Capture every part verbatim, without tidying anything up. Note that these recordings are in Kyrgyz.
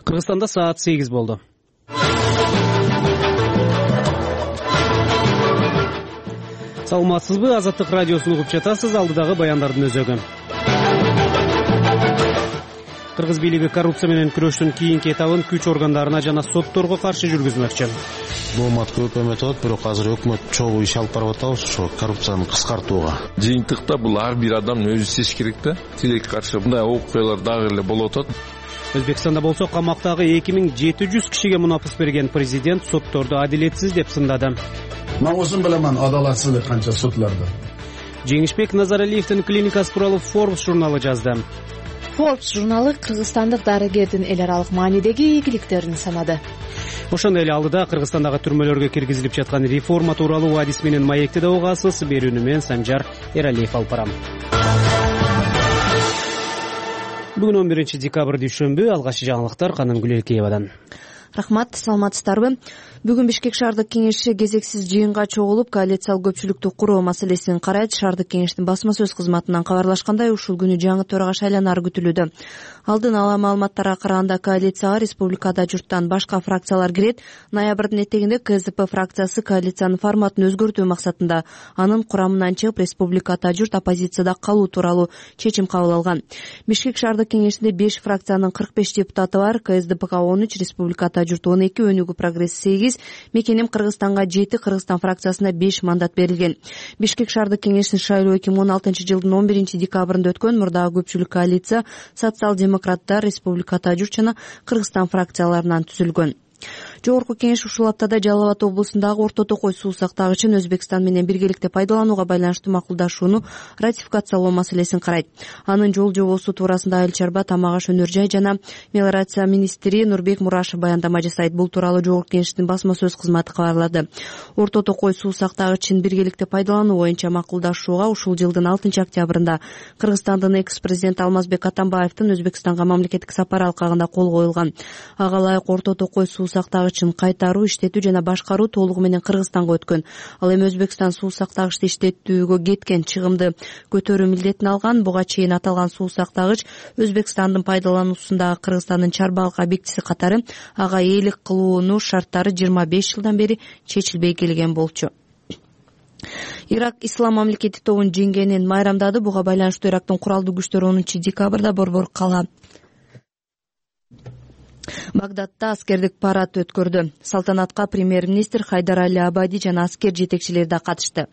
Кыргызстанда саат сегиз болду. Саламатсызбы? Азаттык радиосун угуп жатасыз. Алдыдагы баяндардын өзөгү. Кыргыз бийлиги коррупция менен күрөштүн кийинки этабын күч органдарына жана сотторго каршы жүргүзмөкчү. Дооматтуу өкмөт атат, бирок азыр өкмөт чогуу иш алып барып атабыз ошо коррупцияны кыскартууга. Жыйынтыкта бул ар бир адамдын өзү сезиш керек да. Тилекке каршы мындай окуялар дагы эле болуп атат. Өзбекстанда болсо камактагы эки миң жети жүз кишиге мунапыс берген президент сотторду адилетсиз деп сындады. Мен ошун билемин, адалатсыздык канча сотларда. Жеңишбек Назаралиевдин клиникасы тууралуу Forbes журналы жазды. Forbes журналы кыргызстандык дарыгердин эл аралык маанидеги ийгиликтерин санады. Ошондой эле алдыда Кыргызстандагы түрмөлөргө киргизилип жаткан реформа тууралуу адис менен маекти да угасыз. Берүүнү мен Санжар Эралиев алып барам. Бүгүн он биринчи декабрь дүйшөмбү. Алгачкы жаңылыктар Каным Гүлелкеевадан. Рахмат, саламатсыздарбы? Бүгүн Бишкек шаардык кеңеши кезексиз жыйынга чогулуп, коалициялык көпчүлүктү куруу маселесин карайт. Шаардык кеңештин басма сөз кызматынан кабарлашкандай, ушул күнү жаңы төрага шайланары күтүлүүдө. Алдын ала маалыматтарга караганда, коалицияга республикада журттан башка фракциялар кирет. Ноябрдын этегинде КСДП фракциясы коалициянын форматын өзгөртүү максатында анын курамынан чыгып, республикада журт оппозицияда калуу тууралуу чечим кабыл алган. Бишкек шаардык кеңешинде беш фракциянын кырк беш депутаты бар. КСДПга он үч, республикада журт он эки, Өнүгүү прогресс сегиз, Мекеним Кыргызстанга жети, Кыргызстан фракциясына беш мандат берилген. Бишкек шаардык кеңешинин шайлоо эки миң он алтынчы жылдын он биринчи декабрында өткөн. Мурдагы көпчүлүк коалиция социал-демократтар, республикада журт жана Кыргызстан фракцияларынан түзүлгөн. Жогорку кеңеш ушул аптада Жалал Абад облусундагы Орто Токой суу сактагычын Өзбекстан менен биргеликте пайдаланууга байланыштуу макулдашууну ратификациялоо маселесин карайт. Анын жол жобосу туурасында Айыл чарба, тамак аш, өнөр жай жана мелиорация министри Нурбек Мурашев баяндама жасайт. Бул тууралуу Жогорку кеңештин басма сөз кызматы кабарлады. Орто Токой суу сактагычын биргеликте пайдалануу боюнча макулдашууга ушул жылдын алтынчы октябрында Кыргызстандын экс-президенти Алмазбек Атамбаевдин Өзбекстанга мамлекеттик сапары алкагында кол коюлган. Ага ылайык Орто Токой суу сактагычын кайтаруу, иштетүү жана башкаруу толугу менен Кыргызстанга өткөн. Ал эми Өзбекстан суу сактагычты иштетүүгө кеткен чыгымды көтөрүү милдетин алган. Буга чейин аталган суу сактагыч Өзбекстандын пайдалануусундагы Кыргызстандын Чарбалык объектиси катары ага ээлик кылуунун шарттары жыйырма беш жылдан бери чечилбей келген болчу. Ирак Ислам мамлекети тобун жеңгенин майрамдады. Буга байланыштуу Ирактын куралдуу күчтөрү онунчу декабрда борбор кала Багдадда аскердик парад өткөрдү. Салтанатка премьер-министр Хайдар Али Абади жана аскер жетекчилери да катышты.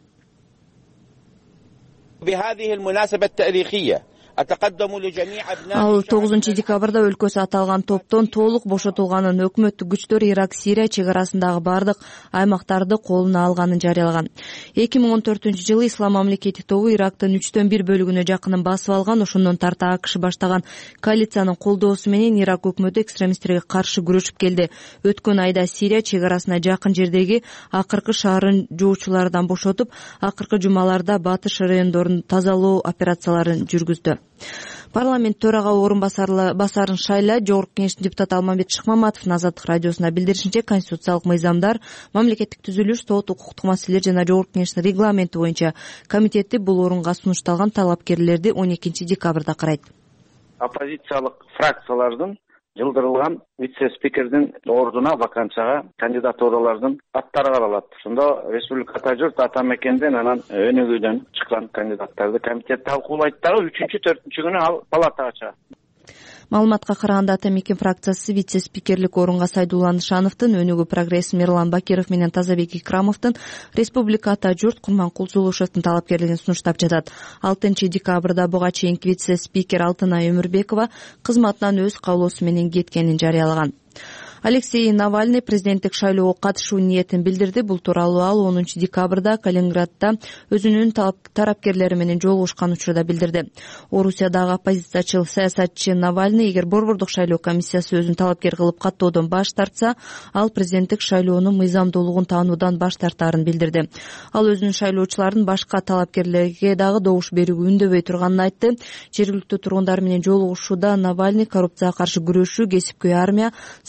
Ал тогузунчу декабрда өлкөсү аталган топтон толук бошотулганын, өкмөттүк күчтөр Ирак Сирия чек арасындагы бардык аймактарды колуна алганын жарыялаган. эки миң он төртүнчү жылы Ислам мамлекети тобу Ирактын үчтөн бир бөлүгүнө жакынын басып алган. Ошондон тарта АКШ баштаган коалициянын колдоосу менен Ирак өкмөтү экстремисттерге каршы күрөшүп келди. Өткөн айда Сирия чек арасына жакын жердеги акыркы шаарын жоочулардан бошотуп, акыркы жумаларда батыш райондорун тазалоо операцияларын жүргүздү. Парламент төрага орун басарын шайла. Жогорку кеңештин депутаты Алмамбет Шыкмаматовдун Азаттык радиосуна билдиришинче, конституциялык мыйзамдар, мамлекеттик түзүлүш, сот, укуктук маселелер жана Жогорку кеңештин регламенти боюнча комитети бул орунга сунушталган талапкерлерди он экинчи декабрда карайт. Оппозициялык фракциялардын жылдырылган вице-спикердин ордуна вакансияга кандидатуралардын аттары каралат. Ошондо республикада журт Ата Мекенден анан Өнүгүүдөн чыккан кандидаттарды комитет талкуулайт дагы үчүнчү, төртүнчү күнү ал палатага чыгат. Маалыматка караганда Ата Мекен фракциясы вице-спикерлик орунга Сайдулла Нышановдун, Өнүгүү прогресс Мирлан Бакиров менен Тазабек Икрамовдун, республикада журт Курманкул Зулушевдин талапкерлигин сунуштап жатат. алтынчы декабрда буга чейинки вице-спикер Алтынай Өмүрбекова кызматынан өз каалоосу менен кеткенин жарыялаган. Алексей Навальный президенттик шайлоого катышуу ниетин билдирди. Бул тууралуу ал онунчу декабрда Калининградда өзүнүн тарапкерлери менен жолугушкан учурда билдирди. Орусиядагы оппозициячыл саясатчы Навальный эгер борбордук шайлоо комиссиясы өзүн талапкер кылып каттоодон баш тартса, ал президенттик шайлоонун мыйзамдуулугун таануудан баш тартаарын билдирди. Ал өзүнүн шайлоочуларын башка талапкерлерге дагы добуш берүүгө үндөбөй турганын айтты. Жергиликтүү тургундар менен жолугушууда Навальный коррупцияга каршы күрөшүү, кесипкөй армия, саламаттык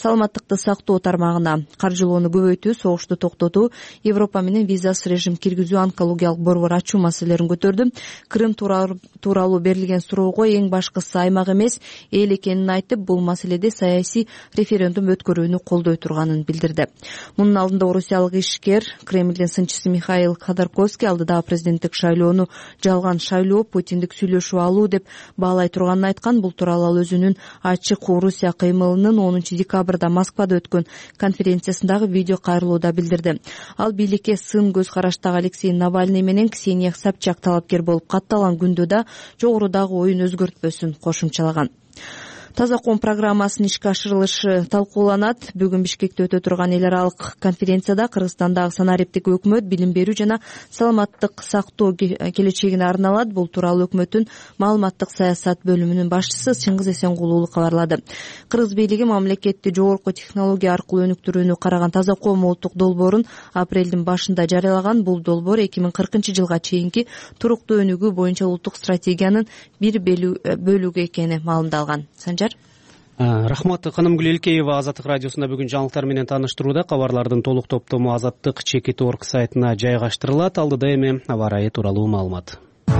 ынтымактыкты сактоо тармагына каржылоону көбөйтүү, согушту токтотуу, Европа менен визасыз режим киргизүү, онкологиялык борбор ачуу маселелерин көтөрдү. Крым тууралуу берилген суроого эң башкысы аймак эмес, эл экенин айтып, бул маселеде саясий референдум өткөрүүнү колдой турганын билдирди. Мунун алдында орусиялык ишкер Кремлдин сынчысы Михаил Ходорковский алдыдагы президенттик шайлоону жалган шайлоо, Путиндик сүйлөшүү алуу деп баалай турганын айткан. Бул тууралуу ал өзүнүн ачык Орусия кыймылынын онунчу декабрда Москвада өткөн конференциясындагы видео кайрылууда билдирди. Ал бийликке сын көз караштагы Алексей Навальный менен Ксения Собчак талапкер болуп катталган күндө да жогорудагы оюн өзгөртпөсүн кошумчалаган. Таза ком программасынын ишке ашырылышы талкууланат. Бүгүн Бишкекте өтө турган эл аралык конференцияда Кыргызстандагы санариптик өкмөт, билим берүү жана саламаттык сактоо келечегине арналат. Бул тууралуу өкмөттүн маалыматтык саясат бөлүмүнүн башчысы Чыңгыз Эсенгулуу кабарлады. Кыргыз бийлиги мамлекетти жогорку технология аркылуу өнүктүрүүнү караган Таза ком улуттук долбоорун апрелдин башында жарыялаган. Бул долбоор эки миң кыркынчы жылга чейинки туруктуу өнүгүү боюнча улуттук стратегиянын бир бөлүгү экени маалымдалган. Санжар. Рахмат. Канымгүл Элкеева Азаттык радиосунда бүгүн жаңылыктар менен тааныштырууда. Кабарлардын толук топтому Азаттык чекит точка орг сайтына жайгаштырылат. Алдыда эми аба ырайы тууралуу маалымат.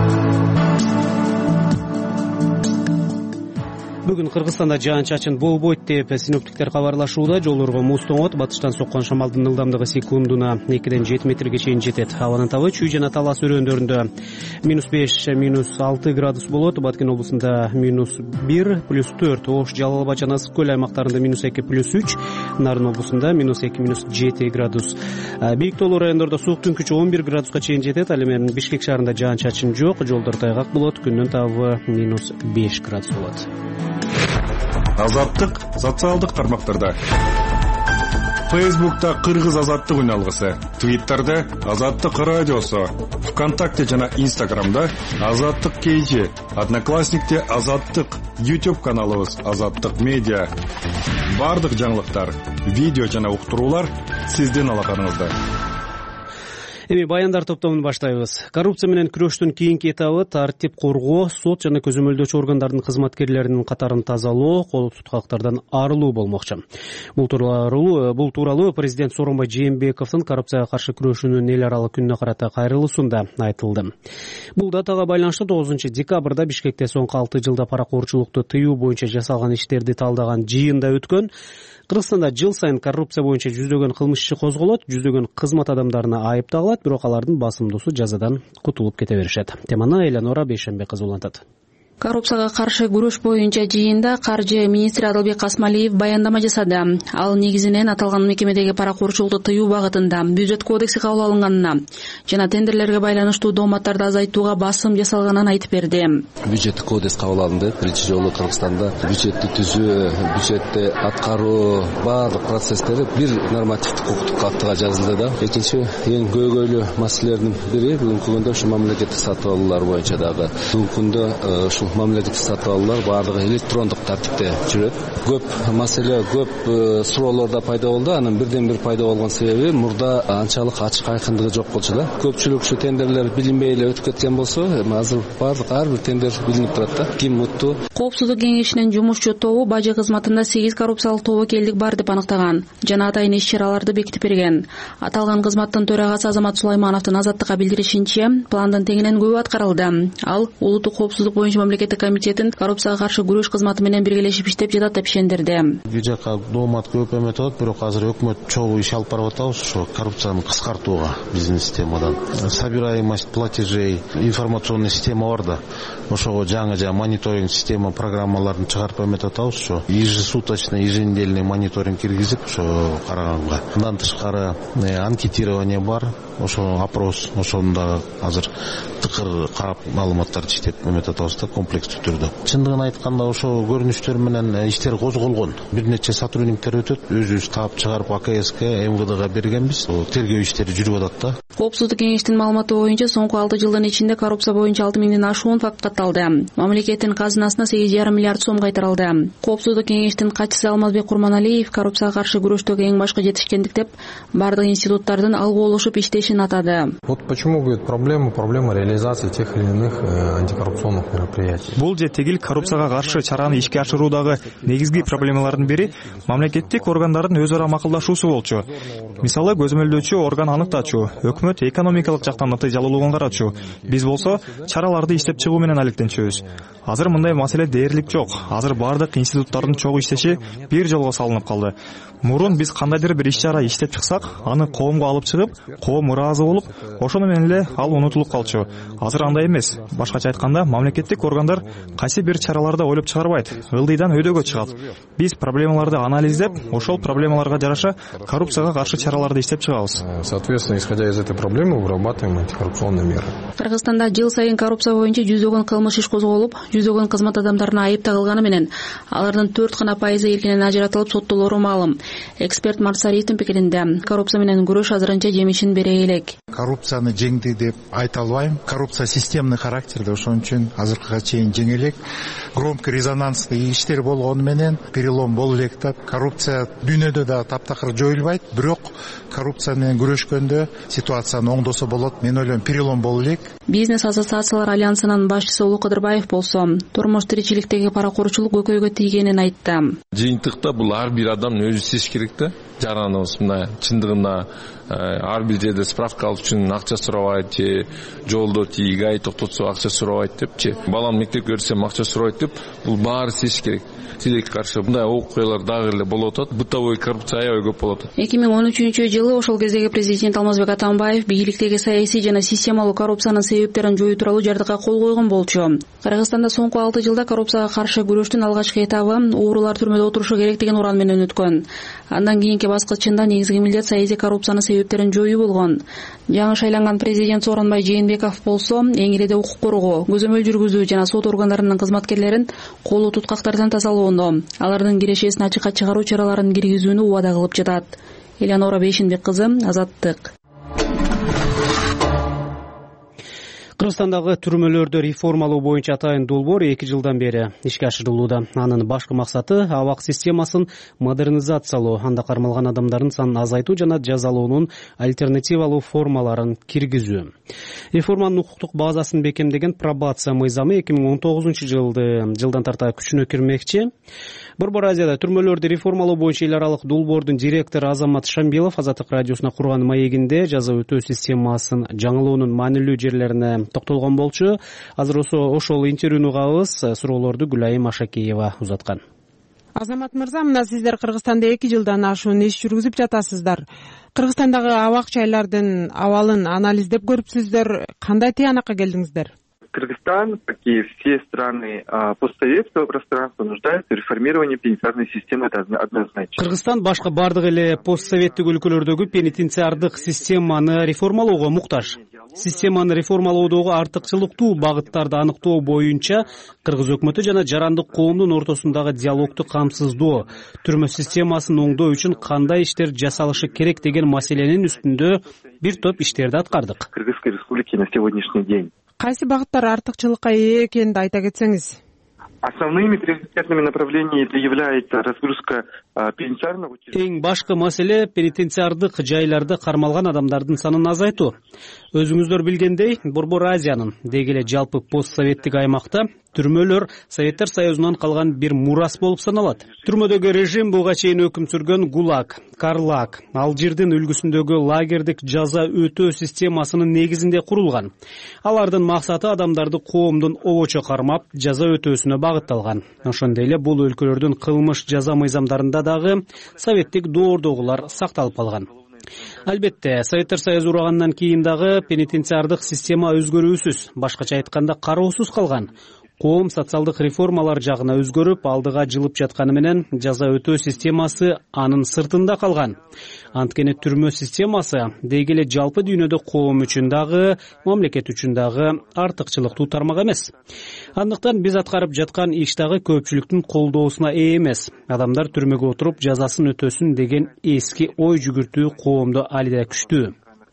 Бүгүн Кыргызстанда жаан-чачын болбойт деп синоптиктер кабарлашууда. Жолдорго муз тоңот, батыштан соккон шамалдын ылдамдыгы секундуна экиден жети метрге чейин жетет. Абанын табы Чүй жана Талас өрөөндөрүндө минус беш, минус алты градус болот. Баткен облусунда минус бир, плюс төрт, Ош, Жалал Абад жана Ысык көл аймактарында минус эки, плюс үч, Нарын облусунда минус эки, минус жети градус. Бийик тоолуу райондордо сууктун күчү он бир градуска чейин жетет. Ал эми Бишкек шаарында жаан-чачын жок, жолдор тайгак болот. Күндүн табы минус беш градус болот. Азаттык социалдык тармактарда. Фейсбукта Кыргыз Азаттык үналгысы, Твиттерде Азаттык радиосу, ВКонтакте жана Инстаграмда Азаттык кейжи, Одноклассникте Азаттык, YouTube каналыбыз Азаттык медиа. Бардык жаңылыктар, видео жана уктуруулар сиздин алаканыңызда. Эми баяндар топтомун баштайбыз. Коррупция менен күрөштүн кийинки этабы тартип коргоо, сот жана көзөмөлдөөчү органдардын кызматкерлеринин катарын тазалоо, кол туткактардан арылуу болмокчу. Бул тууралуу бул тууралуу президент Сооронбай Жээнбековдун коррупцияга каршы күрөшүүнүн эл аралык күнүнө карата кайрылуусунда айтылды. Бул датага байланыштуу тогузунчу декабрда Бишкекте соңку алты жылда паракорчулукту тыюу боюнча жасалган иштерди талдаган жыйында өткөн. Кыргызстанда жыл сайын коррупция боюнча жүздөгөн кылмыш иши козголот, жүздөгөн кызмат адамдарына айып тагылат, бирок алардын басымдуусу жазадан кутулуп кете беришет. Теманы Элянора Бейшенбек кызы улантат. Коррупцияга каршы күрөш боюнча жыйында каржы министри Адылбек Касмалиев баяндама жасады. Ал негизинен аталган мекемедеги паракорчулукту тыюу багытында бюджет кодекси кабыл алынганына жана тендерлерге байланыштуу дооматтарды азайтууга басым жасалганын айтып берди. Бюджеттик кодекс кабыл алынды. Биринчи жолу Кыргызстанда бюджетти түзүү, бюджетти аткаруу баардык процесстери бир нормативдик укуктук актыга жазылды да. Экинчи эң көйгөйлүү маселелердин бири бүгүнкү күндө ушу мамлекеттик сатып алуулар боюнча дагы. Бүгүнкү күндө ушу мамлекеттик сатып алуулар баардыгы электрондук тартипте жүрөт. Көп маселе, көп суроолор да пайда болду. Анын бирден бир пайда болгон себеби мурда анчалык ачык айкындыгы жок болчу да. Көпчүлүк ушу тендерлер билинбей эле өтүп кеткен болсо, эми азыр баардык ар бир тендер билинип турат да. Ким утту? Коопсуздук кеңешинин жумушчу тобу бажы кызматында сегиз коррупциялык тобокелдик бар деп аныктаган жана атайын иш-чараларды бекитип берген. Аталган кызматтын төрагасы Азамат Сулаймановдун Азаттыкка билдиришинче, пландын тегинен көбү аткарылды. Ал улуттук коопсуздук боюнча мамлекеттик комитетин коррупцияга каршы күрөш кызматы менен биргелешип иштеп жатат деп ишендирди. Бир жака доомат көп эметип атат, бирок азыр өкмөт чогуу иш алып барып атабыз ошо коррупцияны кыскартууга биздин системадан. Собираемость платежей, информационный система бар да. Ошого жаңы жаңы мониторинг система программаларын чыгарып эметип атабыз ошо. Ежесуточный, еженедельный мониторинг киргизип ошо караганга. Андан тышкары анкетирование бар. Ошо опрос, ошондо азыр тыкыр карап маалыматтарды иштеп эметип атабыз да комплекстүү түрдө. Чындыгын айтканда ошо көрүнүштөр менен иштер козголгон. Бир нече сотрудниктер өтөт, өзүбүз таап чыгарып А К Ске, М В Дга бергенбиз. Тергөө иштери жүрүп атат да. Коопсуздук кеңештин маалыматы боюнча соңку алты жылдын ичинде коррупция боюнча алты миңден ашуун факт катталды. Мамлекеттин казынасына сегиз жарым миллиард сом кайтарылды. Коопсуздук кеңештин катчысы Алмазбек Курманалиев коррупцияга каршы күрөштөгү эң башкы жетишкендик деп бардык институттардын алгуулашып иштешин атады. Вот почему, говорит, проблема, проблема реализации тех или иных антикоррупционных мероприятий. бул же тигил коррупцияга каршы чараны ишке ашыруудагы негизги проблемалардын бири мамлекеттик органдардын өз ара макулдашуусу болчу. Мисалы, көзөмөлдөөчү орган аныктачу, өкмөт экономикалык жактан натыйжалуулугун карачу. Биз болсо чараларды иштеп чыгуу менен алектенчүбүз. Азыр мындай маселе дээрлик жок. Азыр бардык институттардын чогуу иштеши бир жолго салынып калды. Мурун биз кандайдыр бир иш-чара иштеп чыксак, аны коомго алып чыгып, коом ыраазы болуп, ошону менен эле ал унутулуп калчу. Азыр андай эмес. Башкача айтканда, мамлекеттик органдар кайсы бир чараларды ойлоп чыгарбайт, ылдыйдан өйдөгө чыгат. Биз проблемаларды анализдеп, ошол проблемаларга жараша коррупцияга каршы чараларды иштеп чыгабыз. Соответственно, исходя из этой проблемы, вырабатываем антикоррупционные меры. Кыргызстанда жыл сайын коррупция боюнча жүздөгөн кылмыш иш козголуп, жүздөгөн кызмат адамдарына айып тагылганы менен алардын төрт гана пайызы эркинен ажыратылып соттолору маалым. Эксперт Марсариевдин пикиринде, коррупция менен күрөш азырынча жемишин бере элек. Коррупцияны жеңди деп айта албайм. Коррупция системный характерде, ошон үчүн азыркыга чейин жеңе элек. Громкий резонанстуу иштер болгону менен перелом боло элек деп. Коррупция дүйнөдө да таптакыр жоюлбайт, бирок коррупция менен күрөшкөндө ситуацияны оңдосо болот. Мен ойлойм, перелом боло элек. Бизнес ассоциациялар альянсынын башчысы Улуу Кыдырбаев болсо, турмуш тиричиликтеги паракурчулук көкөйгө тийгенин айтты. Жыйынтыкта бул ар бир адам өзү иштеш керек да. Жараныбыз мына чындыгында ар бир жерде справка алып үчүн акча сурабайт, же жолдо тийгай токтотсо акча сурабайт депчи. Балам мектепке берсем акча сурабайт деп, бул баары иштеш керек. Тилекке каршы мындай окуялар дагы эле болуп атат. Бытовой коррупция аябай көп болуп атат. эки миң он үчүнчү жылы ошол кездеги президент Алмазбек Атамбаев бийликтеги саясий жана системалуу коррупциянын себептерин жоюу тууралуу жардыкка кол койгон болчу. Кыргызстанда соңку алты жылда коррупцияга каршы күрөштүн алгачкы этабы уурулар түрмөдө отурушу керек деген уран менен өткөн. Андан кийинки баскычында негизги милдет саясий коррупциянын себептерин жоюу болгон. Жаңы шайланган президент Сооронбай Жээнбеков болсо, эң ириде укук коргоо, көзөмөл жүргүзүү жана сот органдарынын кызматкерлерин колу туткактардан тазалоону, алардын кирешесин ачыкка чыгаруу чараларын киргизүүнү убада кылып жатат. Элеонора Бейшинбек кызы, Азаттык. Кыргызстандагы түрмөлөрдү реформалоо боюнча атайын долбоор эки жылдан бери ишке ашырылууда. Анын башкы максаты абак системасын модернизациялоо, анда кармалган адамдардын санын азайтуу жана жазалоонун альтернативалуу формаларын киргизүү. Реформанын укуктук базасын бекемдеген пробация мыйзамы эки миң он тогузунчу жылды жылдан тарта күчүнө кирмекчи. Борбор Азияда түрмөлөрдү реформалоо боюнча эл аралык долбоордун директору Азамат Шамбилов Азаттык радиосуна курган маегинде жаза өтөө системасын жаңылоонун маанилүү жерлерине токтолгон болчу. Азыр ошол интервьюну угабыз. Суроолорду Гүлайым Ашакеева узаткан. Азамат мырза, мына сиздер Кыргызстанда эки жылдан ашуун иш жүргүзүп жатасыздар. Кыргызстандагы абак жайлардын абалын анализдеп көрүпсүздөр. Кандай тыянакка келдиңиздер? Кыргызстан, как и все страны постсоветского пространства, нуждается в реформировании пенитенциарной системы, это однозначно. Кыргызстан башка бардык эле постсоветтик өлкөлөрдөгү пенитенциардык системаны реформалоого муктаж. Системаны реформалоодогу артыкчылыктуу багыттарды аныктоо боюнча кыргыз өкмөтү жана жарандык коомдун ортосундагы диалогду камсыздоо, түрмө системасын оңдоо үчүн кандай иштер жасалышы керек деген маселенин үстүндө бир топ иштерди аткардык. Кыргызской республики на сегодняшний день. Кайсы багыттар артыкчылыкка ээ экенин айта кетсеңиз? Основными приоритетными направлениями является разгрузка пенитенциарного учреждения. Эң башкы маселе пенитенциардык жайларда кармалган адамдардын санын азайтуу. Өзүңүздөр билгендей, Борбор Азиянын деги эле жалпы постсоветтик аймакта түрмөлөр Советтер Союзунан калган бир мурас болуп саналат. Түрмөдөгү режим буга чейин өкүм сүргөн ГУЛАГ, Карлаг, Алжирдин үлгүсүндөгү лагердик жаза өтөө системасынын негизинде курулган. Алардын максаты адамдарды коомдун обочо кармап, жаза өтөөсүнө багытталган. Ошондой эле бул өлкөлөрдүн кылмыш жаза мыйзамдарында дагы советтик доордогулар сакталып калган. Албетте, Советтер Союзу урагандан кийин дагы пенитенциардык система өзгөрүүсүз, башкача айтканда кароосуз калган. Коом социалдык реформалар жагына өзгөрүп, алдыга жылып жатканы менен жаза өтөө системасы анын сыртында калган. Анткени түрмө системасы деги эле жалпы дүйнөдө коом үчүн дагы, мамлекет үчүн дагы артыкчылыктуу тармак эмес. Андыктан биз аткарып жаткан иш дагы көпчүлүктүн колдоосуна ээ эмес. Адамдар түрмөгө отуруп жазасын өтөсүн деген эски ой жүгүртүү коомдо али да күчтүү.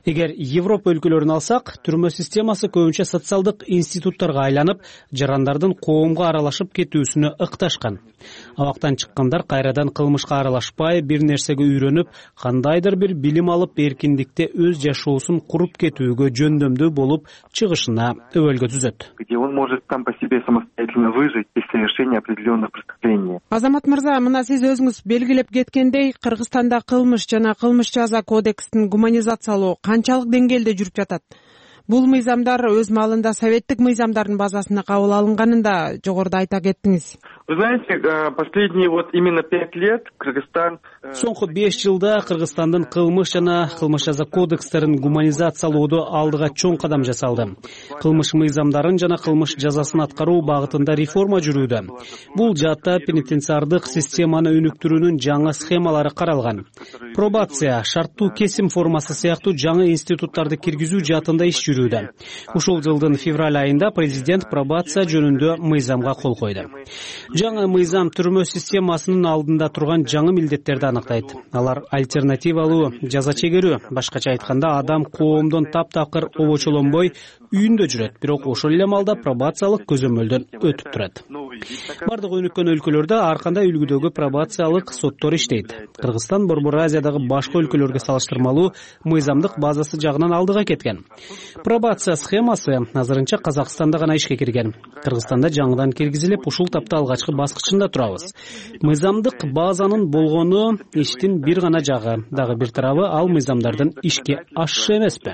эгер Европа өлкөлөрүн алсак, түрмө системасы көбүнчө социалдык институттарга айланып, жарандардын коомго аралашып кетүүсүнө ыкташкан. Абактан чыккандар кайрадан кылмышка аралашпай, бир нерсеге үйрөнүп, кандайдыр бир билим алып, эркиндикте өз жашоосун куруп кетүүгө жөндөмдүү болуп чыгышына өбөлгө түзөт. Где он может сам по себе самостоятельно выжить без совершения определенных преступлений. Азамат мырза, мына сиз өзүңүз белгилеп кеткендей, Кыргызстанда кылмыш жана кылмыш жаза кодексин гуманизациялоо канчалык деңгээлде жүрүп жатат? Бул мыйзамдар өз маалында советтик мыйзамдардын базасына кабыл алынганын да жогоруда айта кеттиңиз. Вы знаете, последние вот именно пять лет Кыргызстан... Соңку беш жылда Кыргызстандын кылмыш жана кылмыш жаза кодекстерин гуманизациялоодо алдыга чоң кадам жасалды. Кылмыш мыйзамдарын жана кылмыш жазасын аткаруу багытында реформа жүрүүдө. Бул жаатта пенитенциардык системаны өнүктүрүүнүн жаңы схемалары каралган. Пробация, шарттуу кесим формасы сыяктуу жаңы институттарды киргизүү жаатында иш жүрүүдө. Ушул жылдын февраль айында президент пробация жөнүндө мыйзамга кол койду. Жаңы мыйзам түрмө системасынын алдында турган жаңы милдеттерди аныктайт. Алар альтернативалуу жаза чегерүү, башкача айтканда адам коомдон таптакыр обочолонбой үйүндө жүрөт, бирок ошол эле маалда пробациялык көзөмөлдөн өтүп турат. Бардык өнүккөн өлкөлөрдө ар кандай үлгүдөгү пробациялык соттор иштейт. Кыргызстан Борбор Азиядагы башка өлкөлөргө салыштырмалуу мыйзамдык базасы жагынан алдыга кеткен. Пробация схемасы азырынча Казакстанда гана ишке кирген. Кыргызстанда жаңыдан киргизилип, ушул тапта алгачкы баскычында турабыз. Мыйзамдык базанын болгону иштин бир гана жагы, дагы бир тарабы ал мыйзамдардын ишке ашышы эмеспи?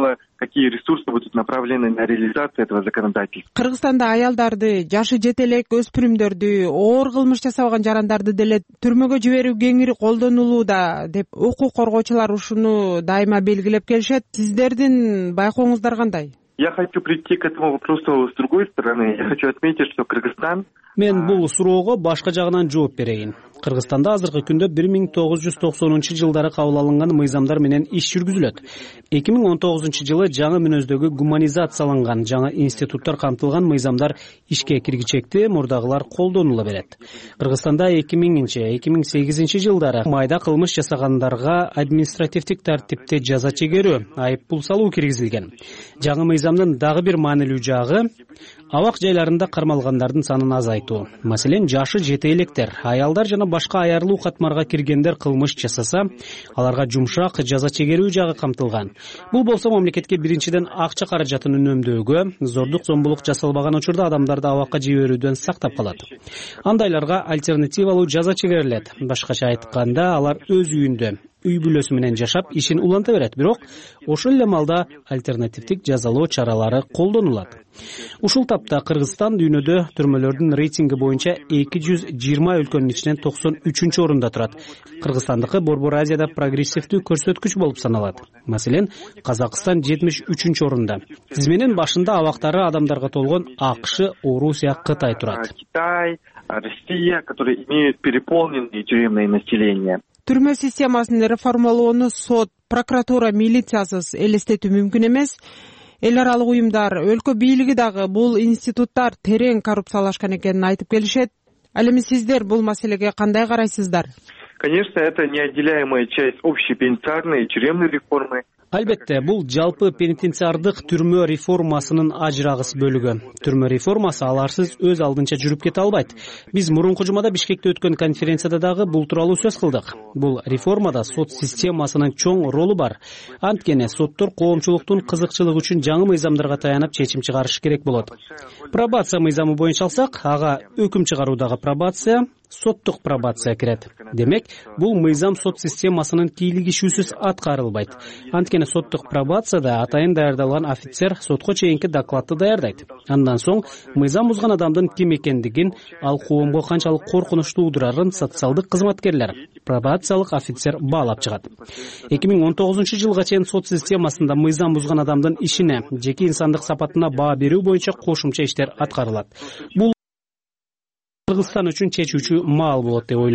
Какие ресурсы будут направлены на реализацию этого законодательства? Кыргызстанда аялдарды, жашы жете элек өспүрүмдөрдү, оор кылмыш жасабаган жарандарды деле түрмөгө жиберүү кеңири колдонулууда деп укук коргоочулар ушуну дайыма белгилеп келишет. Сиздердин байкооңуздар кандай? Я хочу прийти к этому вопросу с другой стороны. Я хочу отметить, что Кыргызстан... Мен бул суроого башка жагынан жооп берейин. Кыргызстанда азыркы күндө бир миң тогуз жүз токсонунчу жылдары кабыл алынган мыйзамдар менен иш жүргүзүлөт. эки миң он тогузунчу жылы жаңы мүнөздөгү гуманизацияланган жаңы институттар камтылган мыйзамдар ишке киргичекти, мурдагылар колдонула берет. Кыргызстанда эки миңинчи эки миң сегизинчи жылдары майда кылмыш жасагандарга административдик тартипте жаза чегерүү, айып пул салуу киргизилген. Жаңы мыйзамдын дагы бир маанилүү жагы абак жайларында кармалгандардын санын азайтуу. Маселен, жашы жете электер, аялдар жана башка аярлуу катмарга киргендер кылмыш жасаса, аларга жумшак жаза чегерүү жагы камтылган. Бул болсо мамлекетке биринчиден акча каражатын үнөмдөөгө, зордук зомбулук жасалбаган учурда адамдарды абакка жиберүүдөн сактап калат. Андайларга альтернативалуу жаза чегерилет. Башкача айтканда, алар өз үйүндө үй бүлөсү менен жашап ишин уланта берет, бирок ошол эле маалда альтернативдик жазалоо чаралары колдонулат. Ушул тапта Кыргызстан дүйнөдө түрмөлөрдүн рейтинги боюнча эки жүз жыйырма өлкөнүн ичинен токсон үчүнчү орунда турат. Кыргызстандыкы Борбор Азияда прогрессивдүү көрсөткүч болуп саналат. Маселен, Казакстан жетимиш үчүнчү орунда. Тизменин башында абактары адамдарга толгон АКШ, Орусия, Кытай турат. Китай, Россия, которые имеют переполненное тюремное население. Түрмө системасын реформалоону сот, прокуратура, милициясыз элестетүү мүмкүн эмес. Эл аралык уюмдар, өлкө бийлиги дагы бул институттар терең коррупциялашкан экенин айтып келишет. Ал эми сиздер бул маселеге кандай карайсыздар? Конечно, это неотделяемая часть общей пенитенциарной и тюремной реформы. Албетте, бул жалпы пенитенциардык түрмө реформасынын ажырагыс бөлүгү. Түрмө реформасы аларсыз өз алдынча жүрүп кете албайт. Биз мурунку жумада Бишкекте өткөн конференцияда дагы бул тууралуу сөз кылдык. Бул реформада сот системасынын чоң ролу бар. Анткени соттор коомчулуктун кызыкчылыгы үчүн жаңы мыйзамдарга таянып чечим чыгарышы керек болот. Пробация мыйзамы боюнча алсак, ага өкүм чыгаруудагы пробация, соттук пробация кирет. Демек, бул мыйзам сот системасынын кийлигишүүсүз аткарылбайт. Анткени соттук пробацияда атайын даярдалган офицер сотко чейинки докладты даярдайт. Андан соң мыйзам бузган адамдын ким экендигин, ал коомго канчалык коркунуч туудурарын социалдык кызматкерлер, пробациялык офицер баалап чыгат. эки миң он тогузунчу жылга чейин сот системасында мыйзам бузган адамдын ишине, жеке инсандык сапатына баа берүү боюнча кошумча иштер аткарылат. Бул Кыргызстан үчүн чечүүчү маал болот деп ойлойм.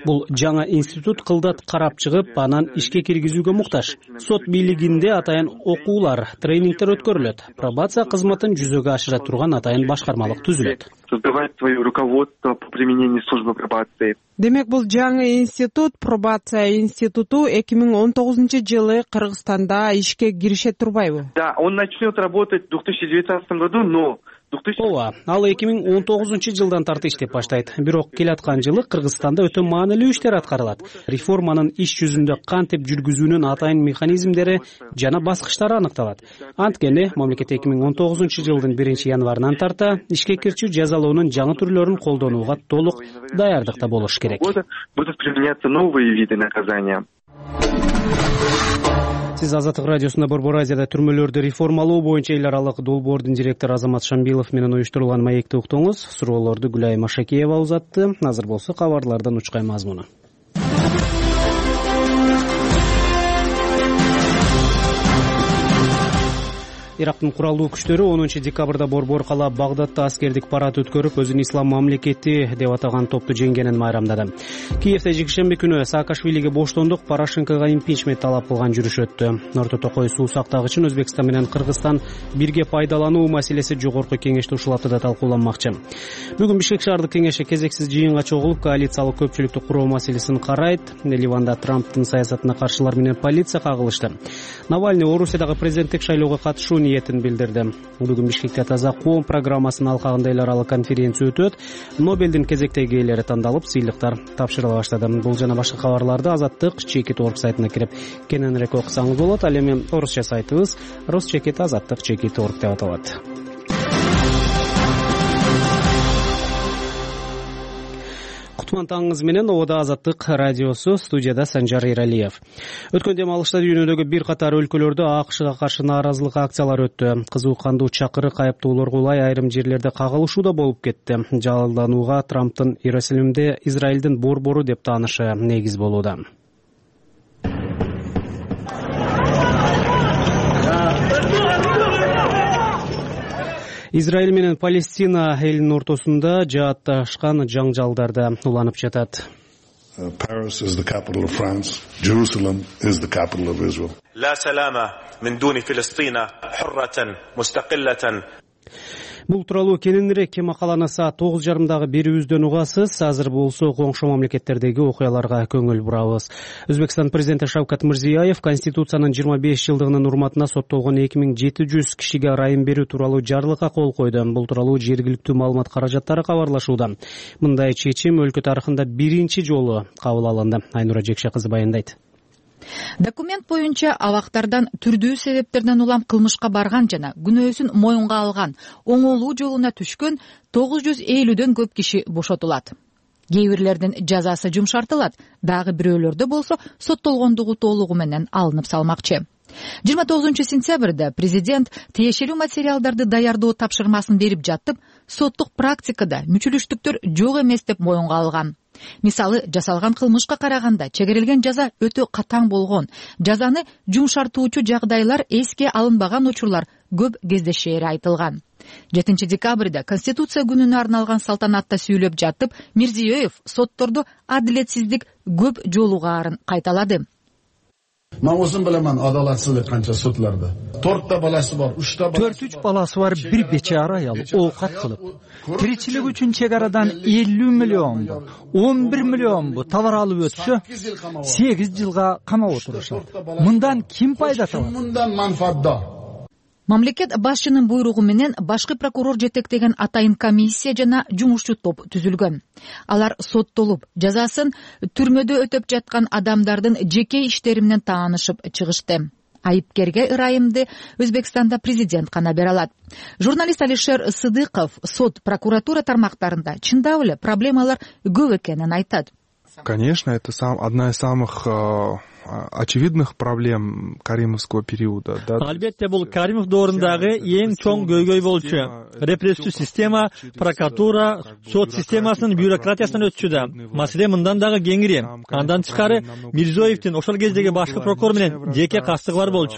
Бул жаңа институт кылдат карап чыгып, анан ишке киргизүүгө муктаж. Сот бийлигинде атайын окуулар, тренингдер өткөрүлөт. Пробация кызматын жүзөгө ашыра турган атайын башкармалык түзүлөт. Создавать свое руководство по применению службы пробации. Демек бул жаңы институт, пробация институту эки миң он тогузунчу жылы Кыргызстанда ишке кирише турбайбы? Да, он начнет работать в две тысячи девятнадцатом году, но Ооба, ал эки миң он тогузунчу жылдан тарты иштеп баштайт. Бирок келаткан жылы Кыргызстанда өтө маанилүү иштер аткарылат. Реформанын иш жүзүндө кантип жүргүзүүнүн атайын механизмдери жана баскычтары аныкталат. Анткени мамлекет эки миң он тогузунчу жылдын биринчи январынан тарта ишке кирчү жазалоонун жаңы түрлөрүн колдонууга толук даярдыкта болуш керек. Будут применяться новые виды наказания. Сиз Азаттык радиосунда Борбор Азияда түрмөлөрдү реформалоо боюнча эл аралык долбоордун директору Азамат Шамбилов менен уюштурулган маекти уктуңуз. Суроолорду Гүлай Машакеева узатты. Азыр болсо кабарлардан учкай мазмуну. Ирактын куралдуу күчтөрү онунчу декабрда Борбор кала Багдадта аскердик парад өткөрүп, өзүн ислам мамлекети деп атаган топту жеңгенин майрамдады. Киевде жекшемби күнү Саакашвилиге боштондук, Порошенкого импичмент талап кылган жүрүш өттү. Орто Токой суу сактагычын Өзбекстан менен Кыргызстан бирге пайдалануу маселеси жогорку кеңеште ушул аптада талкууланмакчы. Бүгүн Бишкек шаардык кеңеши кезексиз жыйынга чогулуп, коалициялык көпчүлүктү куруу маселесин карайт. Ливанда Трамптын саясатына каршылар менен полиция кагылышты. Навальный Орусиядагы президенттик шайлоого катышуу ниетин билдирди. Бүгүн Бишкекте таза коом программасынын алкагында эл аралык конференция өтөт. Нобелдин кезектеги ээлери тандалып, сыйлыктар тапшырыла баштады. Бул жана башка кабарларды Азаттык Чекит орг сайтына кирип кененирээк окусаңыз болот. Ал эми орусча сайтыбыз Росчекит Азаттык Чекит орг деп аталат. Кутман таңыңыз менен Ода Азаттык радиосу, студияда Санжар Иралиев. Өткөн дем алышта дүйнөдөгү бир катар өлкөлөрдө АКШга каршы нааразылык акциялары өттү. Кызуу кандуу чакырык айыптоолорго улай айрым жерлерде кагылышуу да болуп кетти. Жалданууга Трамптын Иерусалимде Израилдин борбору деп таанышы негиз болууда. Израиль менен Палестина элинин ортосунда жаатташкан жаңжалдарда уланып жатат. Paris is the capital of France. Jerusalem is the capital of Israel. لا سلام من دون فلسطين حرة مستقلة. Бул тууралуу кененирээк кем макаланы саат тогуз жарымдагы берүүбүздөн угасыз. Азыр болсо коңшу мамлекеттердеги окуяларга көңүл бурабыз. Өзбекстан президенти Шавкат Мирзиёев Конституциянын жыйырма беш жылдыгынын урматына соттолгон эки миң жети жүз кишиге ырайым берүү тууралуу жарлыкка кол койду. Бул тууралуу жергиликтүү маалымат каражаттары кабарлашууда. Мындай чечим өлкө тарыхында биринчи жолу кабыл алынды. Айнура Жекше кызы баяндайт. Документ боюнча абактардан түрдүү себептерден улам кылмышка барган жана күнөөсүн моюнга алган, оңолуу жолуна түшкөн тогуз жүз элүүдөн көп киши бошотулат. Кээ бирлердин жазасы жумшартылат, дагы бирөөлөрдө болсо соттолгондугу толугу менен алынып салмакчы. жыйырма тогузунчу сентябрда президент тиешелүү материалдарды даярдоо тапшырмасын берип жатып, соттук практикада мүчүлүштүктөр жок эмес деп моюнга алган. Мисалы, жасалган кылмышка караганда чегерилген жаза өтө катаң болгон, жазаны жумшартуучу жагдайлар эске алынбаган учурлар көп кездешери айтылган. жетинчи декабрда Конституция күнүнө арналган салтанатта сүйлөп жатып, Мирзиёев сотторду адилетсиздик көп жолугаарын кайталады. Мен өзүм билемин адалатсыздык канча сотларда. төрттө баласы бар, үчтө баласы. төрт үч баласы бар бир бечара аял оокат кылып, тиричилик үчүн чек арадан элүү миллион бу, он бир миллион бу товар алып өтсө, сегиз жылга камап отурушат. Мындан ким пайда табат? Мындан манфаатда. Мамлекет башчынын буйругу менен башкы прокурор жетектеген атайын комиссия жана жумушчу топ түзүлгөн. Алар соттолуп, жазасын түрмөдө өтөп жаткан адамдардын жеке иштери менен таанышып чыгышты. Айыпкерге ырайымды Өзбекстанда президент гана бере алат. Журналист Алишер Сыдыков сот прокуратура тармактарында чындап эле проблемалар көп экенин айтат. Конечно, это сам, одна из самых э, очевидных проблем каримовского периода. Да? Албетте бул Каримов доорундагы эң чоң көйгөй болчу. Репрессив система, прокуратура, сот системасынын бюрократиясынан өтчүдө. Маселе мындан дагы кеңири. Андан тышкары Мирзиёевдин ошол кездеги башкы прокурор менен жеке кастыгы бар болчу.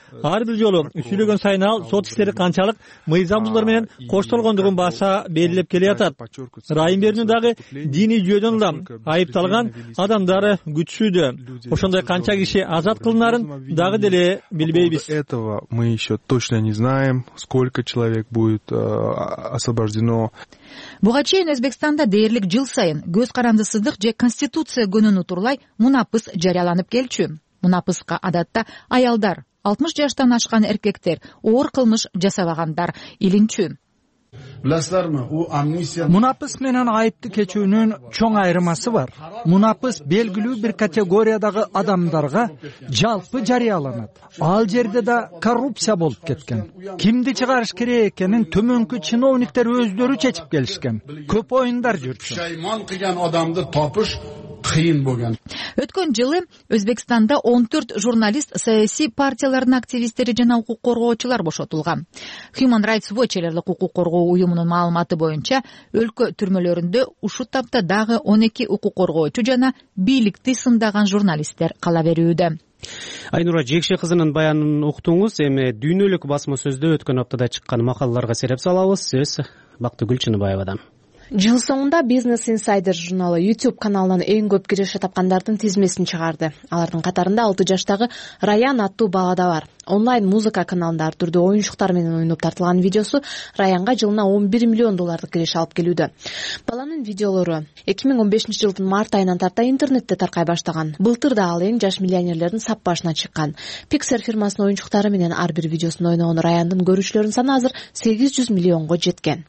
ар бир жолу сүйлөгөн сайын ал сот иштери канчалык мыйзамдуулар менен коштолгондугун баса берилип келе жатат. Райым берүүнү дагы диний жүйөдөн улам айыпталган адамдар күтүшүүдө. Ошондой канча киши азат кылынарын дагы деле билбейбиз. Этого мы еще точно не знаем, сколько человек будет освобождено. Буга чейин Өзбекстанда дээрлик жыл сайын көз карандысыздык же конституция күнүн утурлай мунапыс жарыяланып келчү. Мунапыска адатта аялдар, алтымыш жаштан ашкан эркектер, оор кылмыш жасабагандар илинчү. Bilasizlarmi, u amnistiya Мунапыс менен айыпты кечүүнүн чоң айырмасы бар. Мунапыс белгилүү бир категориядагы адамдарга жалпы жарыяланат. Ал жерде да коррупция болуп кеткен. Кимди чыгарыш керек экенин төмөнкү чиновниктер өздөрү чечип келишкен. Көп оюндар жүрчү. Pushaymon qilgan odamni topish qiyin bo'lgan. Өткөн жылы Өзбекстанда он төрт журналист, саясий партиялардын активисттери жана укук коргоочулар бошотулган. Human Rights Watch элерлик укук коргоо уюмунун маалыматы боюнча, өлкө түрмөлөрүндө ушул тапта дагы он эки укук коргоочу жана бийликти сындаган журналисттер кала берүүдө. Айнура Жекше кызынын баянын уктуңуз. Эми дүйнөлүк басма сөздө өткөн аптада чыккан макалаларга сереп салабыз. Сөз Бактыгүл Чыныбаевадан. Жыл соңунда Business Insider журналы YouTube каналынан эң көп киреше тапкандардын тизмесин чыгарды. Алардын катарында алты жаштагы Раян аттуу бала да бар. Онлайн музыка каналында ар түрдүү оюнчуктар менен ойноп тартылган видеосу Раянга жылына он бир миллион доллардык киреше алып келүүдө. Баланын видеолору эки миң он бешинчи жылдын март айынан тарта интернетте таркай баштаган. Былтыр да ал эң жаш миллионерлердин сап башына чыккан. Pixar фирмасынын оюнчуктары менен ар бир видеосун ойногон Раяндын көрүүчүлөрүнүн саны азыр сегиз жүз миллионго жеткен.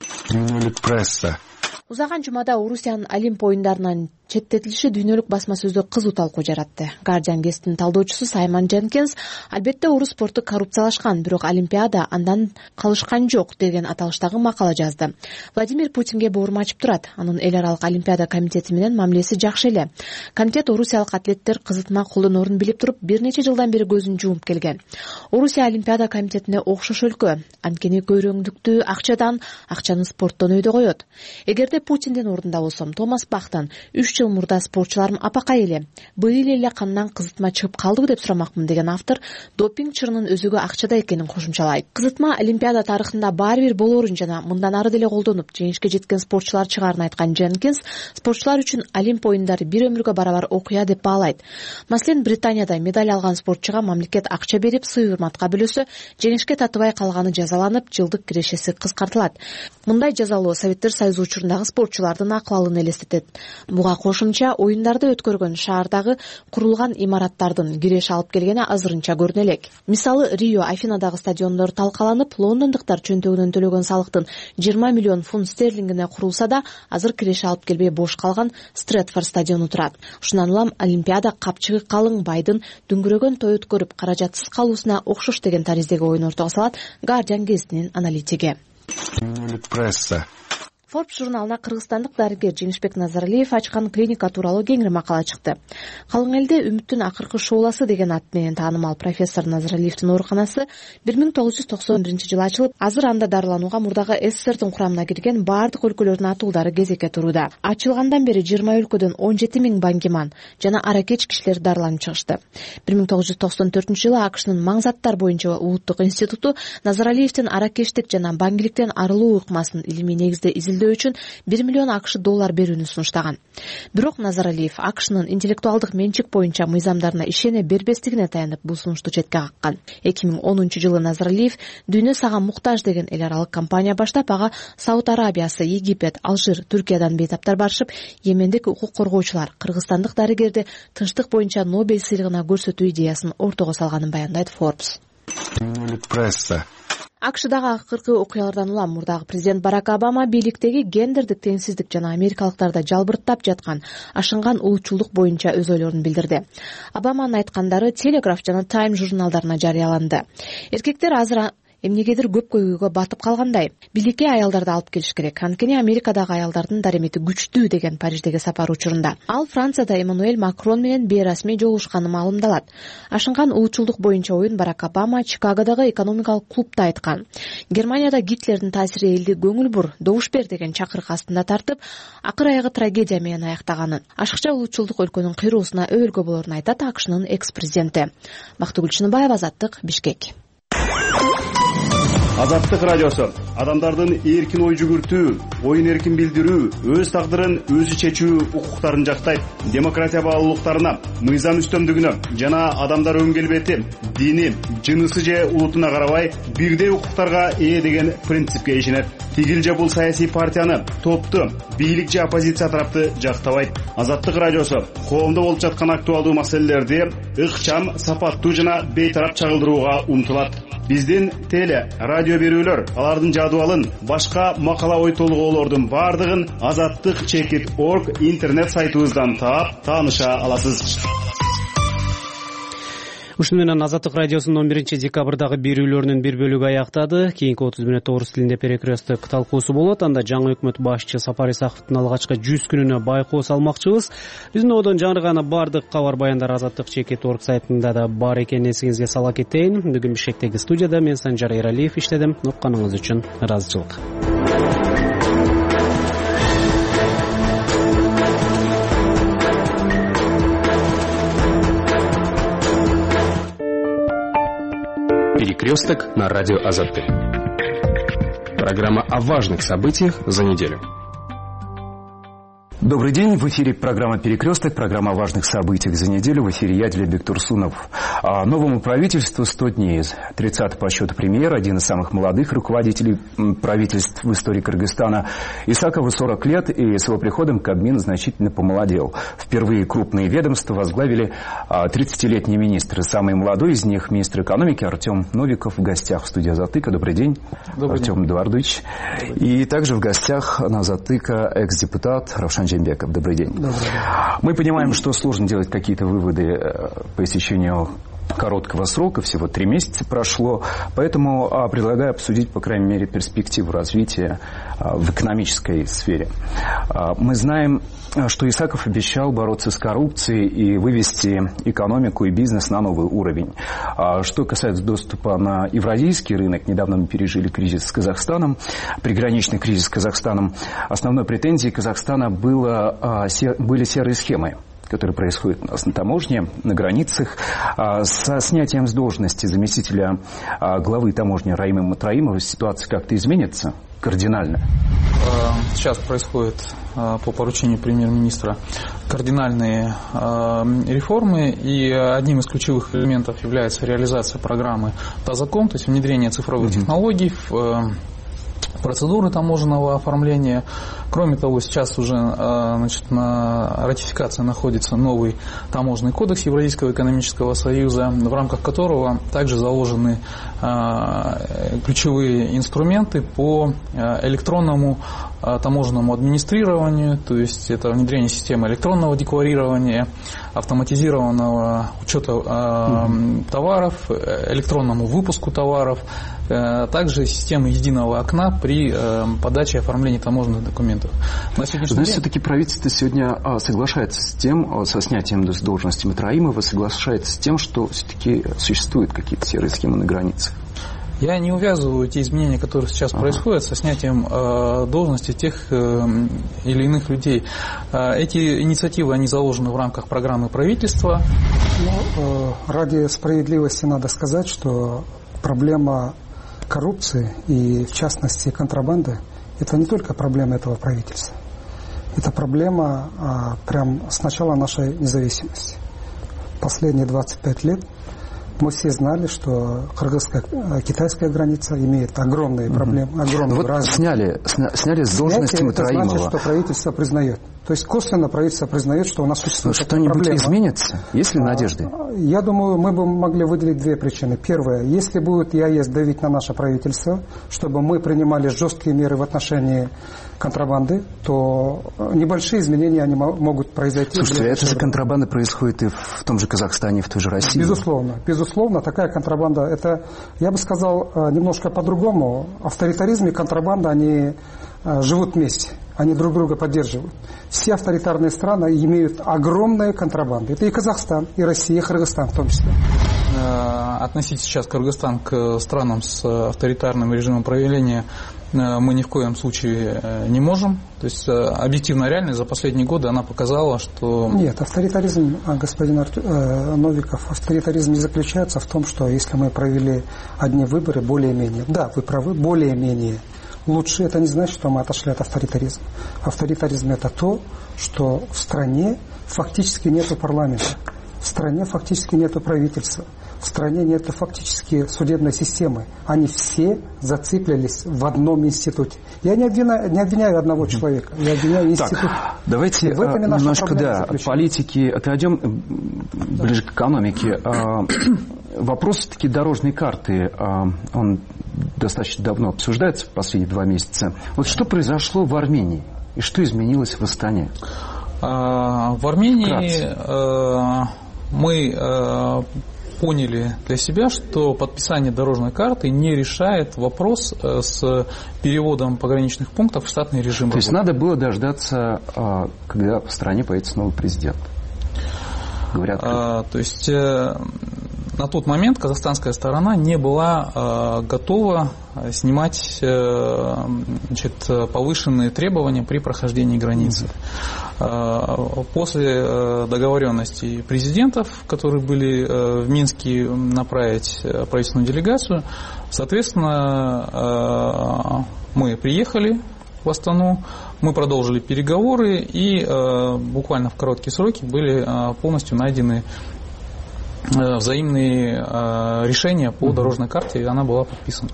Пресса. Узаган жумада Орусиянын Олимп оюндарынан четтетилиши дүйнөлүк басма сөздө кызуу талкуу жаратты. Guardian гезитинин талдоочусу Саймон Дженкинс албетте орус спорту коррупциялашкан, бирок Олимпиада андан калышкан жок деген аталыштагы макала жазды. Владимир Путинге боорум ачып турат. Анын эл аралык Олимпиада комитети менен мамилеси жакшы эле. Комитет орусиялык атлеттер кызытма колдоноорун билип туруп, бир нече жылдан бери көзүн жумуп келген. Орусия Олимпиада комитетине окшош өлкө. Анткени көйрөңдүктү акчадан, акчаны спорттон өйдө коет. Эгерде Путиндин ордунда болсом, Томас Бахтан үч жыл мурда спортчуларым апакай эле, быйыл эле кандан кызытма чыгып калдыбы деп сурамакмын деген автор допинг чырынын өзүгө акчада экенин кошумчалайт. Кызытма Олимпиада тарыхында баары бир болоорун жана мындан ары деле колдонуп, жеңишке жеткен спортчулар чыгаарын айткан Дженкинс, спортчулар үчүн Олимп оюндары бир өмүргө барабар окуя деп баалайт. Маселен, Британияда медаль алган спортчуга мамлекет акча берип, сый-урматка бөлөсө, жеңишке татыбай калганы жазаланып, жылдык кирешеси кыскартылат. Мындай жазалоо Советтер Союзу учурундагы спортчулардын акыбалын элестетет. Буга кошумча, оюндарды өткөргөн шаардагы курулган имараттардын киреше алып келгени азырынча көрүнө элек. Мисалы, Рио, Афинадагы стадиондор талкаланып, лондондуктар чөнтөгүнөн төлөгөн салыктын жыйырма миллион фунт стерлингине курулса да, азыр киреше алып келбей бош калган Стрэдфорд стадиону турат. Ушундан улам Олимпиада капчыгы калың байдын дүңгүрөгөн той өткөрүп каражатсыз калуусуна окшош деген тариздеги оюн ортого салат Guardian гезитинин аналитиги. Пресса. Forbes журналына кыргызстандык дарыгер Жеңишбек Назаралиев ачкан клиника тууралуу кеңири макала чыкты. Калың элде үмүттүн акыркы шооласы деген ат менен таанымал профессор Назаралиевдин ооруканасы бир миң тогуз жүз токсон биринчи жылы ачылып, азыр анда дарыланууга мурдагы СССРдин курамына кирген баардык өлкөлөрдүн атуулдары кезекке турууда. Ачылгандан бери жыйырма өлкөдөн он жети миң баңгиман жана аракеч кишилер дарыланып чыгышты. бир миң тогуз жүз токсон төртүнчү жылы АКШнын Маңзаттар боюнча улуттук институту Назаралиевдин аракештик жана баңгиликтен арылуу ыкмасын илимий негизде изилдөө үчүн бир миллион АКШ доллар берүүнү сунуштаган. Бирок Назаралиев АКШнын интеллектуалдык менчик боюнча мыйзамдарына ишене бербестигине таянып бул сунушту четке каккан. эки миң онунчу жылы Назаралиев Дүйнө сага муктаж деген эл аралык компания баштап, ага Сауд Арабиясы, Египет, Алжир, Түркиядан бейтаптар барышып, Йемендик укук коргоочулар кыргызстандык дарыгерди тынчтык боюнча Нобель сыйлыгына көрсөтүү идеясын ортого салганын баяндайт Forbes. Пресса. АКШдагы акыркы окуялардан улам мурдагы президент Барак Обама бийликтеги гендердик теңсиздик жана америкалыктарды жалбырттап жаткан ашынган улутчулдук боюнча өз ойлорун билдирди. Обаманын айткандары Телеграф жана Time журналдарына жарыяланды. Эркектер азыр эмнегедир көп көйгөйгө батып калгандай. Бийликке аялдарды алып келиш керек. Анткени Америкадагы аялдардын даремети күчтүү деген Париждеги сапар учурунда. Ал Францияда Эммануэль Макрон менен бейрасмий жолугушканы маалымдалат. Ашынган улутчулдук боюнча оюн Барак Обама Чикагодагы экономикалык клубда айткан. Германияда Гитлердин таасири элди көңүл бур, добуш бер деген чакырык астында тартып, акыр аягы трагедия менен аяктаганын. Ашыкча улутчулдук өлкөнүн кыйроосуна өбөлгө болорун айтат АКШнын экс-президенти. Бактыгүл Чыныбаева, Азаттык, Бишкек. Азаттык радиосу адамдардын эркин ой жүгүртүү, оюн эркин билдирүү, өз тагдырын өзү чечүү укуктарын жактайт. Демократия баалуулуктарына, мыйзам үстөмдүгүнө жана адамдар өн келбети, дини, жынысы же улутуна карабай бирдей укуктарга ээ деген принципке ишенет. Тигил же бул саясий партияны, топту, бийлик же оппозиция тарапты жактабайт. Азаттык радиосу коомдо болуп жаткан актуалдуу маселелерди ыкчам, сапаттуу жана бейтарап чагылдырууга умтулат. Биздин теле, радио берүүлөр, алардын жадыбалын, башка макала ой толгоолордун бардыгын азаттык чекит точка орг интернет сайтыбыздан таап, тааныша аласыз. Ушуну менен Азаттык радиосунун он биринчи декабрдагы берүүлөрүнүн бир бөлүгү аяктады. Кийинки отуз мүнөт орус тилинде перекресток талкуусу болот. Анда жаңы өкмөт башчы Сапар Исаковдун алгачкы жүз күнүнө байкоо салмакчыбыз. Биздин одон жаңырган бардык кабар баяндар азаттык чекит точка орг сайтында да бар экенин эсиңизге сала кетейин. Бүгүн Бишкектеги студияда мен Санжар Эралиев иштедим. Укканыңыз үчүн ыраазычылык. Перекресток на радио Азаттык. Программа о важных событиях за неделю. Добрый день, в эфире программа «Перекресток», программа о важных событиях за неделю. В эфире я, Дилет Бектурсунов. А новому правительству сто дней. тридцатый по счету премьер, один из самых молодых руководителей правительств в истории Кыргызстана. Исакову сорок лет, и с его приходом Кабмин значительно помолодел. Впервые крупные ведомства возглавили тридцатилетние министры. Самый молодой из них, министр экономики Артем Новиков, в гостях в студии Азаттыка. Добрый день, Добрый Артем день. Эдуардович. И также в гостях на Азаттыка экс-депутат Равшан Джембеков. Добрый день. Добрый день. Мы понимаем, что сложно делать какие-то выводы по истечению короткого срока, всего три месяца прошло, поэтому а, предлагаю обсудить, по крайней мере, перспективу развития а, в экономической сфере. А, мы знаем, что Исаков обещал бороться с коррупцией и вывести экономику и бизнес на новый уровень. А, что касается доступа на евразийский рынок, недавно мы пережили кризис с Казахстаном, приграничный кризис с Казахстаном. Основной претензией Казахстана было, а, се, были серые схемы, которые происходят у нас на таможне, на границах. Со снятием с должности заместителя главы таможни Раимы Матраимова ситуация как-то изменится кардинально? Сейчас происходит по поручению премьер-министра кардинальные реформы, и одним из ключевых элементов является реализация программы Тазаком, то есть внедрение цифровых mm-hmm. технологий в процедуры таможенного оформления. Кроме того, сейчас уже значит, на ратификации находится новый таможенный кодекс Евразийского экономического союза, в рамках которого также заложены ключевые инструменты по электронному таможенному администрированию, то есть это внедрение системы электронного декларирования, автоматизированного учета mm-hmm. товаров, электронному выпуску товаров, также системы единого окна при подаче и оформлении таможенных документов. На сегодняшний день все-таки правительство сегодня соглашается с тем, со снятием с должности Матраимова, соглашается с тем, что все-таки существуют какие-то серые схемы на границе. Я не увязываю те изменения, которые сейчас ага. происходят, со снятием э, должности тех э, или иных людей. Э, эти инициативы, они заложены в рамках программы правительства. Ну, э, ради справедливости надо сказать, что проблема коррупции и, в частности, контрабанды, это не только проблема этого правительства. Это проблема а, прям с начала нашей независимости. Последние двадцать пять лет мы все знали, что кыргызско-китайская граница имеет огромные угу. проблемы, огромные вот разные. Сняли, сня, сняли с должности Матраимова. Это значит, что правительство признает. То есть косвенно правительство признает, что у нас существует такая проблема. Что-нибудь изменится? Есть ли надежды? Я думаю, мы бы могли выделить две причины. Первое, если будет ЕАЭС давить на наше правительство, чтобы мы принимали жесткие меры в отношении контрабанды, то небольшие изменения они могут произойти. Слушайте, эта же контрабанда происходит и в том же Казахстане, и в той же России. Безусловно. Безусловно, такая контрабанда, это, я бы сказал, немножко по-другому. Авторитаризм и контрабанда, они живут вместе. Они друг друга поддерживают. Все авторитарные страны имеют огромные контрабанды. Это и Казахстан, и Россия, и Кыргызстан в том числе. относить сейчас Кыргызстан к странам с авторитарным режимом правления мы ни в коем случае не можем. То есть объективная реальность за последние годы она показала, что... Нет, авторитаризм, господин Арту... Новиков, авторитаризм не заключается в том, что если мы провели одни выборы более-менее, да, вы правы, более-менее лучше, это не значит, что мы отошли от авторитаризма. Авторитаризм — это то, что в стране фактически нету парламента, в стране фактически нету правительства, в стране нет фактически судебной системы. Они все зациклились в одном институте. Я не обвиняю, не обвиняю одного человека, я обвиняю институт. Так, давайте немножко, да, политики отойдем ближе к экономике. Вопрос все-таки дорожной карты, он достаточно давно обсуждается, в последние два месяца. Вот что произошло в Армении и что изменилось в Астане? В Армении Вкратце. мы поняли для себя, что подписание дорожной карты не решает вопрос с переводом пограничных пунктов в штатный режим. То есть надо было дождаться, когда в стране появится новый президент. Говорят. А, то есть на тот момент казахстанская сторона не была э, готова снимать э, значит, повышенные требования при прохождении границы. Э, после э, договоренностей президентов, которые были э, в Минске направить правительственную делегацию, соответственно, э, мы приехали в Астану, мы продолжили переговоры и э, буквально в короткие сроки были э, полностью найдены взаимные э, решения по дорожной карте, и она была подписана.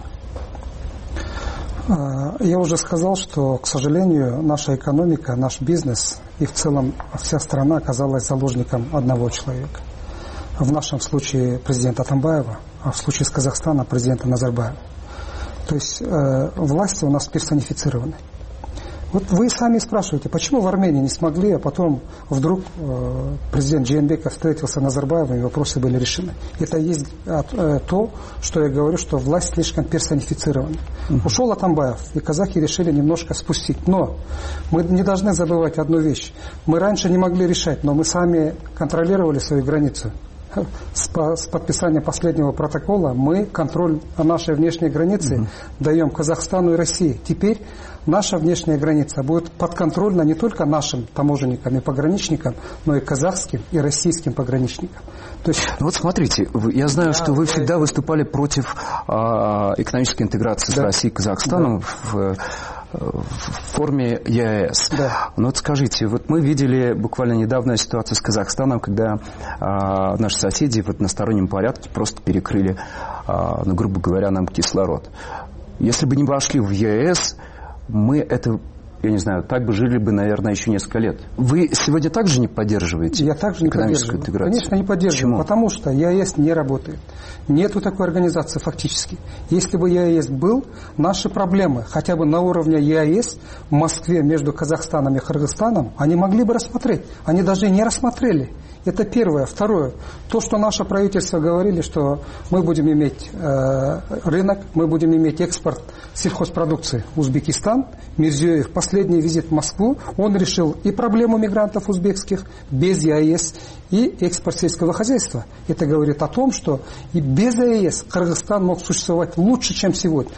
Я уже сказал, что, к сожалению, наша экономика, наш бизнес и в целом вся страна оказалась заложником одного человека. В нашем случае президента Атамбаева, а в случае с Казахстана президента Назарбаева. То есть э, власти у нас персонифицированы. Вот вы сами спрашиваете, почему в Армении не смогли, а потом вдруг э, президент Джейнбеков встретился с Назарбаевым, и вопросы были решены. Это есть э, то, что я говорю, что власть слишком персонифицирована. Uh-huh. Ушел Атамбаев, и казахи решили немножко спустить. Но мы не должны забывать одну вещь. Мы раньше не могли решать, но мы сами контролировали свою границу. С, по, с подписания последнего протокола мы контроль нашей внешней границы uh-huh. даем Казахстану и России. Теперь наша внешняя граница будет подконтрольна не только нашим таможенникам и пограничникам, но и казахским и российским пограничникам. То есть, ну вот смотрите, я знаю, да, что вы всегда это... выступали против а, экономической интеграции да. с Россией и Казахстаном да. в, в форме ЕАЭС. Да. Но вот скажите, вот мы видели буквально недавно ситуацию с Казахстаном, когда а, наши соседи в одностороннем порядке просто перекрыли, а, ну, грубо говоря, нам кислород. Если бы не вошли в ЕАЭС, мы это, я не знаю, так бы жили бы, наверное, еще несколько лет. Вы сегодня также не поддерживаете Я также не экономическую поддерживаю. интеграцию? Конечно, не поддерживаю, Почему? Потому что ЕАЭС не работает. Нету такой организации фактически. Если бы ЕАЭС был, наши проблемы, хотя бы на уровне ЕАЭС в Москве между Казахстаном и Кыргызстаном, они могли бы рассмотреть. Они даже не рассмотрели. Это первое. Второе. То, что наше правительство говорили, что мы будем иметь э, рынок, мы будем иметь экспорт сельхозпродукции. Узбекистан, Мирзиёев, последний визит в Москву, он решил и проблему мигрантов узбекских без ЕАЭС, и экспорт сельского хозяйства. Это говорит о том, что и без ЕАЭС Кыргызстан мог существовать лучше, чем сегодня.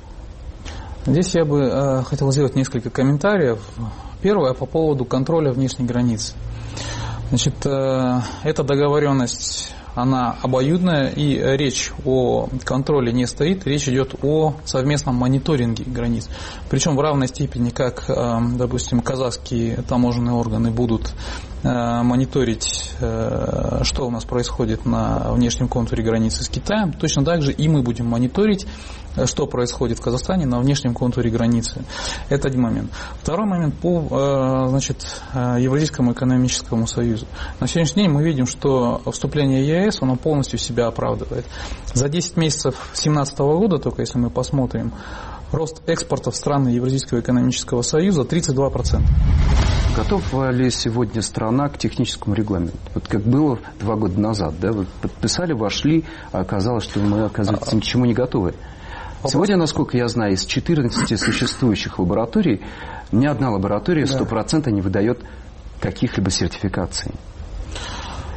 Здесь я бы э, хотел сделать несколько комментариев. Первое по поводу контроля внешней границы. Значит, эта договоренность, она обоюдная, и речь о контроле не стоит, речь идет о совместном мониторинге границ. Причем в равной степени, как, допустим, казахские таможенные органы будут мониторить, что у нас происходит на внешнем контуре границы с Китаем, точно так же и мы будем мониторить, что происходит в Казахстане на внешнем контуре границы. Это один момент. Второй момент по, значит, Евразийскому экономическому союзу. На сегодняшний день мы видим, что вступление ЕАЭС, оно полностью себя оправдывает. За десять месяцев две тысячи семнадцатого года, только если мы посмотрим, рост экспорта в страны Евразийского экономического союза тридцать два процента. Готова ли сегодня страна к техническому регламенту? Вот как было два года назад, да? Вы подписали, вошли, а оказалось, что мы, оказывается, ни к чему не готовы. Сегодня, насколько я знаю, из четырнадцати существующих лабораторий ни одна лаборатория сто процентов не выдает каких-либо сертификаций.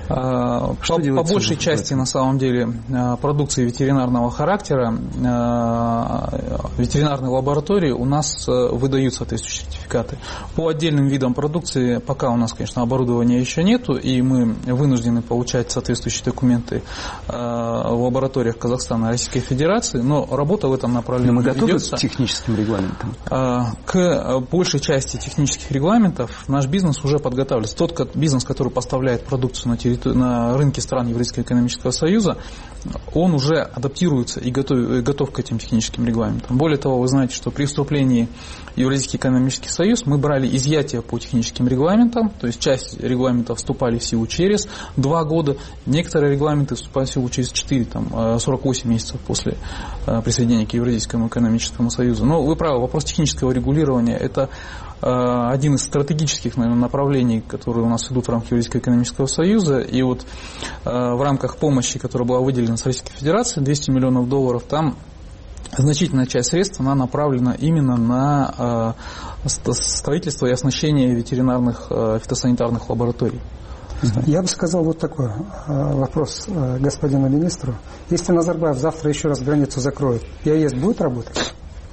По, по большей части, на самом деле, продукции ветеринарного характера, ветеринарные лаборатории у нас выдают соответствующие сертификаты. По отдельным видам продукции пока у нас, конечно, оборудования еще нету, и мы вынуждены получать соответствующие документы в лабораториях Казахстана и Российской Федерации, но работа в этом направлении но мы готовы ведется. К техническим регламентам? К большей части технических регламентов наш бизнес уже подготавливается. Тот бизнес, который поставляет продукцию на территорию на рынке стран Евразийского экономического союза, он уже адаптируется и готов, готов к этим техническим регламентам. Более того, вы знаете, что при вступлении в Евразийский экономический союз мы брали изъятие по техническим регламентам, то есть часть регламентов вступали в силу через два года, некоторые регламенты вступают в силу через четыре, там, сорок восемь месяцев после присоединения к Евразийскому экономическому союзу. Но вы правы, вопрос технического регулирования – это один из стратегических, наверное, направлений, которые у нас идут в рамках Евразийского экономического союза. И вот в рамках помощи, которая была выделена с Российской Федерации, двести миллионов долларов, там значительная часть средств она направлена именно на строительство и оснащение ветеринарных фитосанитарных лабораторий. Я бы сказал вот такой вопрос господину министру. Если Назарбаев завтра еще раз границу закроет, ЕАЭС будет работать?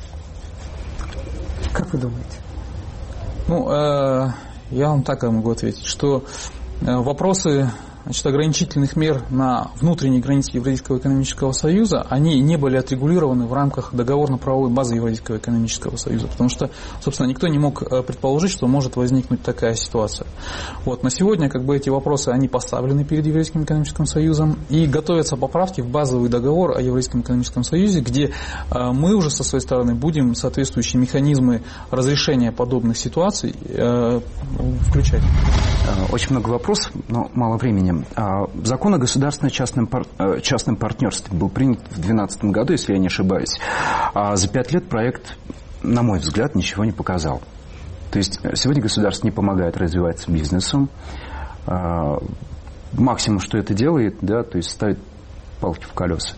Как вы думаете? Ну, э, я вам так могу ответить, что э, вопросы, значит, ограничительных мер на внутренней границе Евразийского экономического союза, они не были отрегулированы в рамках договорно-правовой базы Евразийского экономического союза, потому что, собственно, никто не мог предположить, что может возникнуть такая ситуация. Вот, на сегодня как бы эти вопросы, они поставлены перед Евразийским экономическим союзом, и готовятся поправки в базовый договор о Евразийском экономическом союзе, где э, мы уже со своей стороны будем соответствующие механизмы разрешения подобных ситуаций э, включать. Очень много вопросов, но мало времени. Закон о государственном частном, частном партнерстве был принят в две тысячи двенадцатом году, если я не ошибаюсь. А за пять лет проект, на мой взгляд, ничего не показал. То есть сегодня государство не помогает развиваться бизнесу. Максимум, что это делает, да, то есть ставит палки в колеса.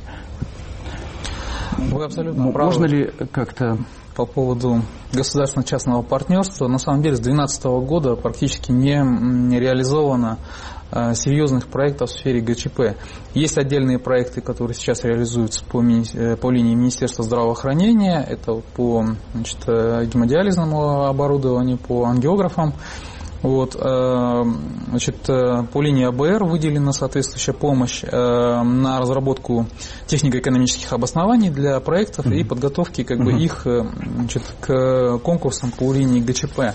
Вы абсолютно правы. Можно ли как-то... По поводу государственно-частного партнерства, на самом деле с две тысячи двенадцатого года практически не, не реализовано э, серьезных проектов в сфере ГЧП. Есть отдельные проекты, которые сейчас реализуются по, мини, по линии Министерства здравоохранения, это по, значит, гемодиализному оборудованию, по ангиографам. Вот, значит, по линии АБР выделена соответствующая помощь на разработку технико-экономических обоснований для проектов и подготовки как бы, их, значит, к конкурсам по линии ГЧП.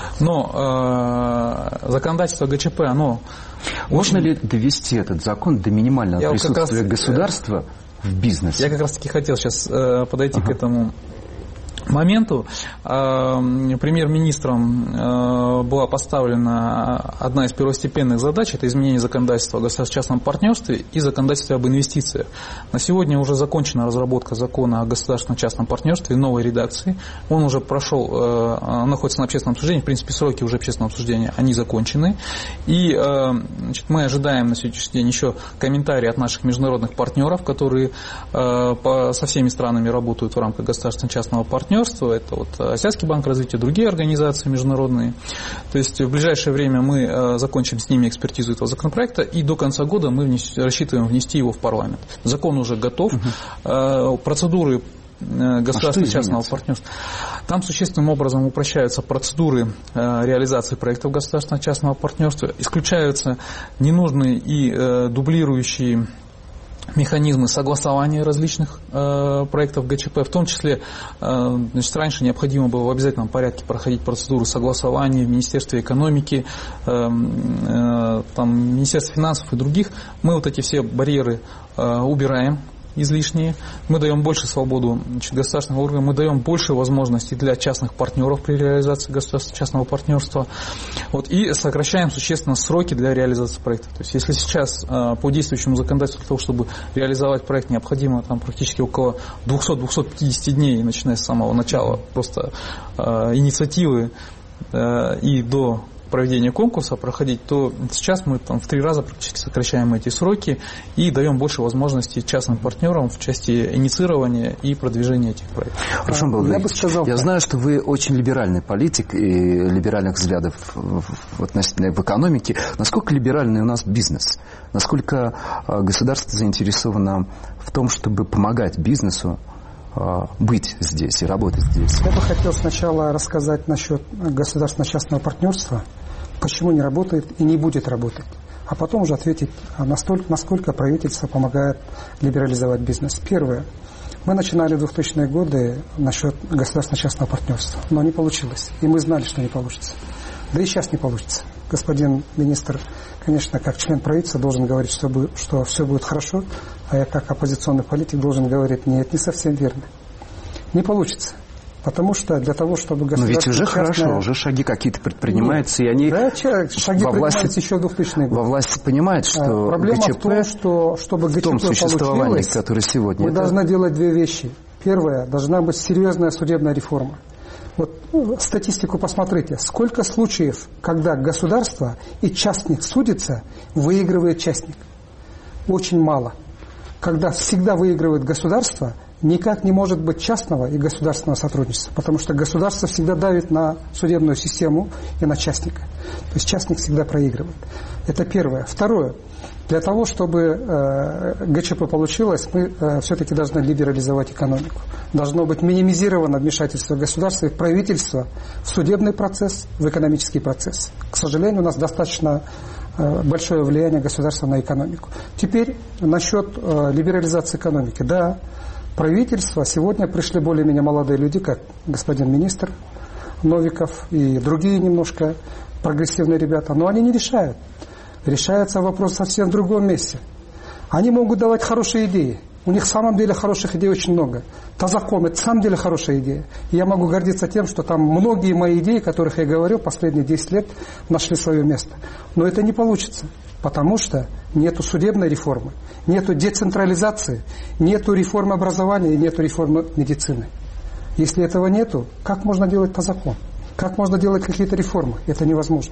Но законодательство ГЧП, оно... Можно ли довести этот закон до минимального Я присутствия раз, государства в бизнесе? Я как раз таки хотел сейчас подойти ага. к этому моменту. Премьер-министром была поставлена одна из первостепенных задач, это изменение законодательства о государственно-частном партнерстве и законодательства об инвестициях. На сегодня уже закончена разработка закона о государственно-частном партнерстве новой редакции. Он уже прошел, находится на общественном обсуждении, в принципе, сроки уже общественного обсуждения, они закончены. И, значит, мы ожидаем на сегодняшний день еще комментарии от наших международных партнеров, которые со всеми странами работают в рамках государственно-частного партнерства. Это вот Азиатский банк развития, другие организации международные. То есть в ближайшее время мы закончим с ними экспертизу этого законопроекта, и до конца года мы внес, рассчитываем внести его в парламент. Закон уже готов. Угу. Процедуры государственно-частного а партнерства. Там существенным образом упрощаются процедуры реализации проектов государственно-частного партнерства, исключаются ненужные и дублирующие механизмы согласования различных э, проектов ГЧП, в том числе, э, значит, раньше необходимо было в обязательном порядке проходить процедуру согласования в Министерстве экономики, э, э, там, Министерстве финансов и других. Мы вот эти все барьеры э, убираем излишние, мы даем больше свободу, значит, государственным органам, мы даем больше возможностей для частных партнеров при реализации государственно-частного партнерства, вот, и сокращаем существенно сроки для реализации проекта. То есть, если сейчас э, по действующему законодательству для того, чтобы реализовать проект, необходимо там, практически около двести-двести пятьдесят дней, начиная с самого начала просто э, инициативы э, и до проведения конкурса проходить, то сейчас мы там в три раза практически сокращаем эти сроки и даем больше возможностей частным партнерам в части инициирования и продвижения этих проектов. Рушан Балгаевич, я, я знаю, что вы очень либеральный политик и либеральных взглядов в, в, относительно в экономике. Насколько либеральный у нас бизнес? Насколько государство заинтересовано в том, чтобы помогать бизнесу быть здесь и работать здесь? Я бы хотел сначала рассказать насчет государственно-частного партнерства, почему не работает и не будет работать, а потом уже ответить, настолько, насколько правительство помогает либерализовать бизнес. Первое. Мы начинали в двухтысячные годы насчет государственно-частного партнерства, но не получилось. И мы знали, что не получится. Да и сейчас не получится. Господин министр, конечно, как член правительства должен говорить, что, будет, что все будет хорошо, а я как оппозиционный политик должен говорить, нет, не совсем верно. Не получится. Потому что для того, чтобы государство... Но ведь уже частное... хорошо, уже шаги какие-то предпринимаются, Нет. и они... Да, шаги во власти, предпринимаются еще в двухтысячные годы. Во власти понимают, что Проблема ГЧП, в том, что чтобы ГЧП в том существовании, получилось, которое сегодня... мы это... должны делать две вещи. Первое, должна быть серьезная судебная реформа. Вот ну, статистику посмотрите. Сколько случаев, когда государство и частник судится, выигрывает частник? Очень мало. Когда всегда выигрывает государство, никак не может быть частного и государственного сотрудничества, потому что государство всегда давит на судебную систему и на частника. То есть частник всегда проигрывает. Это первое. Второе. Для того, чтобы э, ГЧП получилось, мы э, все-таки должны либерализовать экономику. Должно быть минимизировано вмешательство государства и правительства в судебный процесс, в экономический процесс. К сожалению, у нас достаточно э, большое влияние государства на экономику. Теперь насчет э, либерализации экономики. Да, правительство, сегодня пришли более-менее молодые люди, как господин министр Новиков и другие немножко прогрессивные ребята, но они не решают. Решается вопрос совсем в другом месте. Они могут давать хорошие идеи. У них в самом деле хороших идей очень много. Тазаком – это в самом деле хорошая идея. И я могу гордиться тем, что там многие мои идеи, о которых я говорил последние десять лет, нашли свое место. Но это не получится, потому что нету судебной реформы, нету децентрализации, нету реформы образования и нету реформы медицины. Если этого нету, как можно делать тазаком? Как можно делать какие-то реформы? Это невозможно.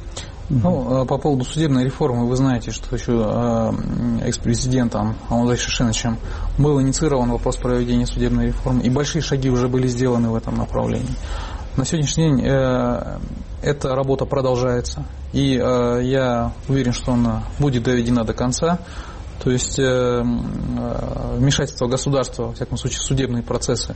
Ну, по поводу судебной реформы, вы знаете, что еще экс-президентом Алмазбеком Шишиновичем был инициирован вопрос проведения судебной реформы, и большие шаги уже были сделаны в этом направлении. На сегодняшний день эта работа продолжается, и я уверен, что она будет доведена до конца. То есть вмешательство государства, во всяком случае судебные процессы,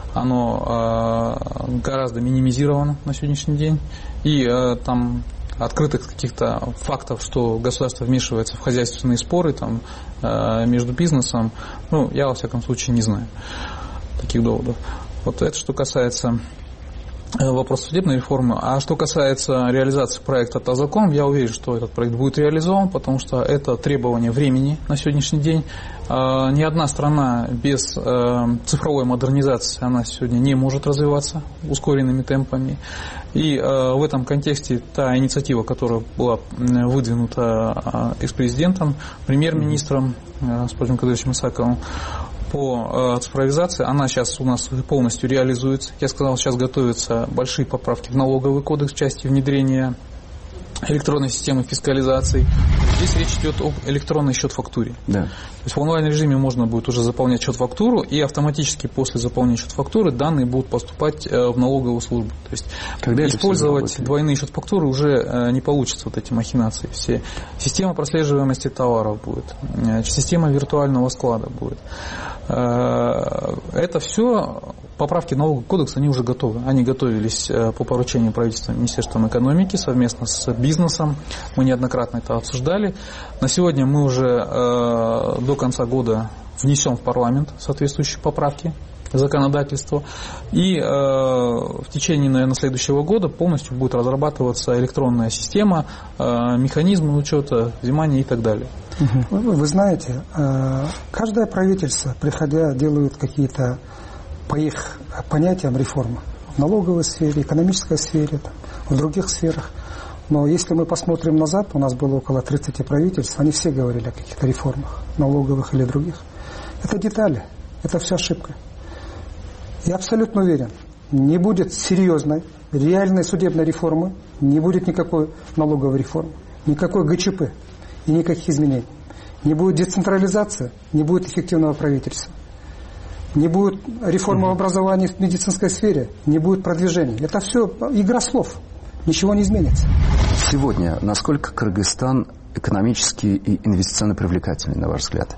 оно гораздо минимизировано на сегодняшний день, и там открытых каких-то фактов, что государство вмешивается в хозяйственные споры там, между бизнесом, ну, я, во всяком случае, не знаю таких доводов. Вот это что касается вопроса судебной реформы. А что касается реализации проекта Тазаком, я уверен, что этот проект будет реализован, потому что это требование времени на сегодняшний день. Ни одна страна без цифровой модернизации, она сегодня не может развиваться ускоренными темпами. И в этом контексте та инициатива, которая была выдвинута экс-президентом, премьер-министром господином Кадыровичем Исаковым, по цифровизации, она сейчас у нас полностью реализуется. Я сказал, сейчас готовятся большие поправки в налоговый кодекс в части внедрения электронной системы фискализации. Здесь речь идет об электронной счет-фактуре. Да. То есть в онлайн-режиме можно будет уже заполнять счет-фактуру, и автоматически после заполнения счет-фактуры данные будут поступать в налоговую службу. То есть когда использовать двойные счет-фактуры уже не получится, вот эти махинации все. Система прослеживаемости товаров будет, система виртуального склада будет. Это все поправки налогового кодекса, они уже готовы. Они готовились по поручению правительства Министерством экономики совместно с бизнесом. Мы неоднократно это обсуждали. На сегодня мы уже до конца года внесем в парламент соответствующие поправки к законодательству. И в течение, наверное, следующего года полностью будет разрабатываться электронная система, механизмы учета, взимания и так далее. Угу. Вы знаете, каждое правительство, приходя, делает какие-то по их понятиям реформы в налоговой сфере, экономической сфере, там, в других сферах. Но если мы посмотрим назад, у нас было около тридцати правительств, они все говорили о каких-то реформах, налоговых или других. Это детали, это все ошибка. Я абсолютно уверен, не будет серьезной, реальной судебной реформы, не будет никакой налоговой реформы, никакой ГЧП и никаких изменений. Не будет децентрализации, не будет эффективного правительства. Не будет реформы в образовании в медицинской сфере, не будет продвижения. Это все игра слов. Ничего не изменится. Сегодня насколько Кыргызстан экономически и инвестиционно привлекательный, на ваш взгляд?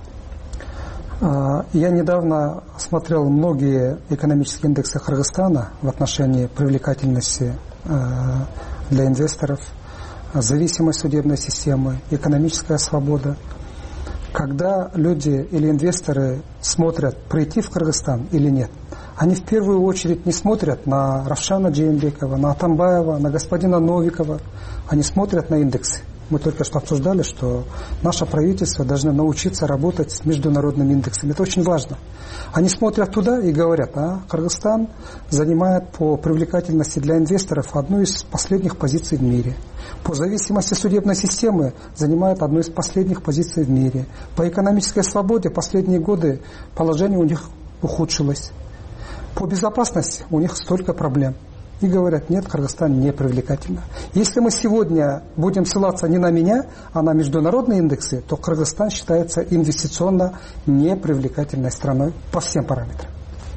Я недавно смотрел многие экономические индексы Кыргызстана в отношении привлекательности для инвесторов, зависимость судебной системы, экономическая свобода. Когда люди или инвесторы смотрят, прийти в Кыргызстан или нет, они в первую очередь не смотрят на Равшана Джеймбекова, на Атамбаева, на господина Новикова. Они смотрят на индексы. Мы только что обсуждали, что наше правительство должно научиться работать с международными индексами. Это очень важно. Они смотрят туда и говорят, а Кыргызстан занимает по привлекательности для инвесторов одну из последних позиций в мире. По зависимости судебной системы занимает одну из последних позиций в мире. По экономической свободе последние годы положение у них ухудшилось. По безопасности у них столько проблем. И говорят, нет, Кыргызстан не привлекательно. Если мы сегодня будем ссылаться не на меня, а на международные индексы, то Кыргызстан считается инвестиционно непривлекательной страной по всем параметрам.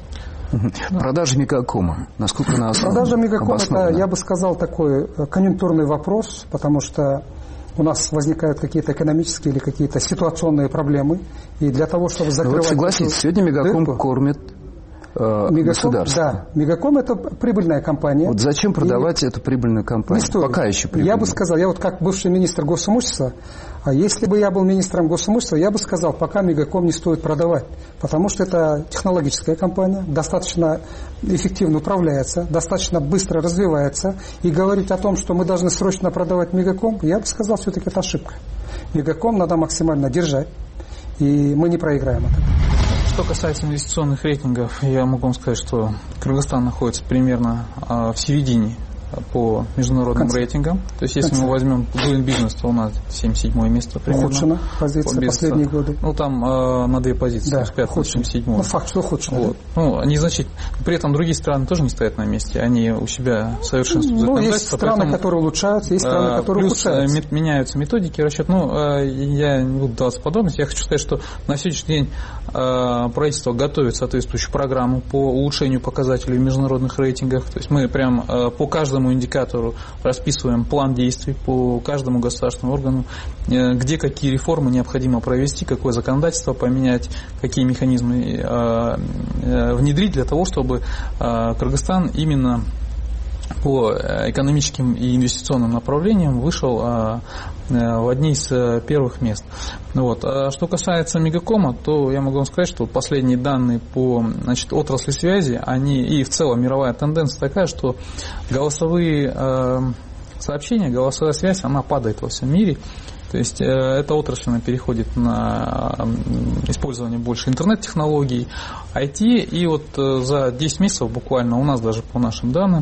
Продажа Мегакома. Насколько она обоснована? Продажа Мегакома, это, я бы сказал, такой конъюнктурный вопрос, потому что у нас возникают какие-то экономические или какие-то ситуационные проблемы. И для того, чтобы закрывать... Вот согласитесь, сегодня Мегаком дырку, кормит Мегаком, государство. Да, Мегаком это прибыльная компания. Вот зачем продавать и эту прибыльную компанию? Пока еще прибыльную. Я бы сказал, я вот как бывший министр госимущества, а если бы я был министром госимущества, я бы сказал, пока Мегаком не стоит продавать, потому что это технологическая компания, достаточно эффективно управляется, достаточно быстро развивается, и говорить о том, что мы должны срочно продавать Мегаком, я бы сказал, все-таки это ошибка. Мегаком надо максимально держать, и мы не проиграем от этого. Что касается инвестиционных рейтингов, я могу вам сказать, что Кыргызстан находится примерно а, в середине по международным рейтингам. То есть, если мы возьмем Doing Business, то у нас семьдесят седьмое место примерно. Ухудшена позиция последние годы. Ну, там э, на две позиции, да, с пятого, семьдесят седьмого. Ну, факт, что ухудшено. Вот. Ну, незначительно. При этом другие страны тоже не стоят на месте. Они у себя совершенствуют ну, законодательство. Есть страны, поэтому, которые улучшаются, есть страны, которые плюс ухудшаются. Плюс меняются методики расчета. Ну, я не буду даваться подробности. Я хочу сказать, что на сегодняшний день правительство готовит соответствующую программу по улучшению показателей в международных рейтингах. То есть мы прям по каждому индикатору расписываем план действий по каждому государственному органу, где какие реформы необходимо провести, какое законодательство поменять, какие механизмы внедрить для того, чтобы Кыргызстан именно по экономическим и инвестиционным направлениям вышел в одни из первых мест. Вот. А что касается Мегакома, то я могу вам сказать, что последние данные по, значит, отрасли связи, они и в целом мировая тенденция такая, что голосовые э, сообщения, голосовая связь, она падает во всем мире. То есть э, эта отрасль она переходит на э, использование больше интернет-технологий, ай ти, и вот э, за десять месяцев буквально у нас даже по нашим данным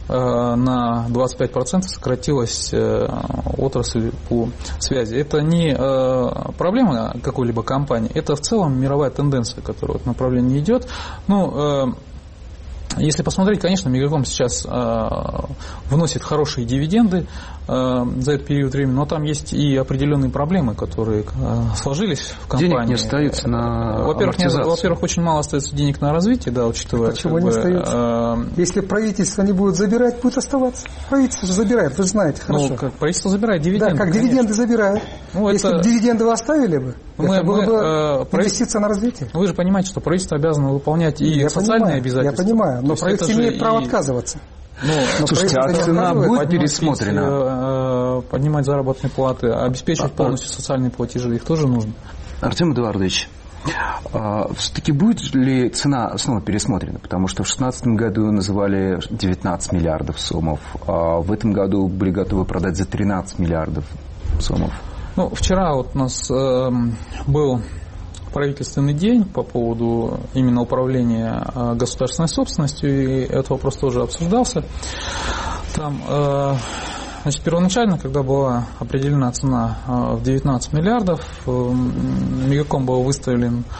на двадцать пять процентов сократилась отрасль по связи. Это не проблема какой-либо компании, это в целом мировая тенденция, которая в этом направлении идет. Ну, если посмотреть, конечно, Мегаком сейчас вносит хорошие дивиденды за этот период времени, но там есть и определенные проблемы, которые сложились в компании. Денег не остается на во-первых, не, во-первых, очень мало остается денег на развитие, да, учитывая... Почему не бы, остается? Э... Если правительство не будет забирать, будет оставаться. Правительство же забирает, вы же знаете хорошо. Ну, как правительство забирает дивиденды. Да, как конечно. Дивиденды забирают. Ну, Если это... бы дивиденды вы оставили бы, мы, это было мы, бы э, инвестиция на развитие. Вы же понимаете, что правительство обязано выполнять и я социальные понимаю, обязательства. Я понимаю, но правительство имеет право и... отказываться. Ну, слушайте, а цена будет пересмотрена? Поднимать заработные платы, обеспечивать а, полностью социальные платежи, их тоже нужно. Артем Эдуардович, все-таки будет ли цена снова пересмотрена? Потому что в две тысячи шестнадцатом году называли девятнадцать миллиардов сомов, а в этом году были готовы продать за тринадцать миллиардов сомов. Ну, вчера вот у нас э, был правительственный день по поводу именно управления государственной собственностью, и этот вопрос тоже обсуждался. Там, э, значит, первоначально, когда была определена цена в девятнадцать миллиардов, Мегаком был выставлен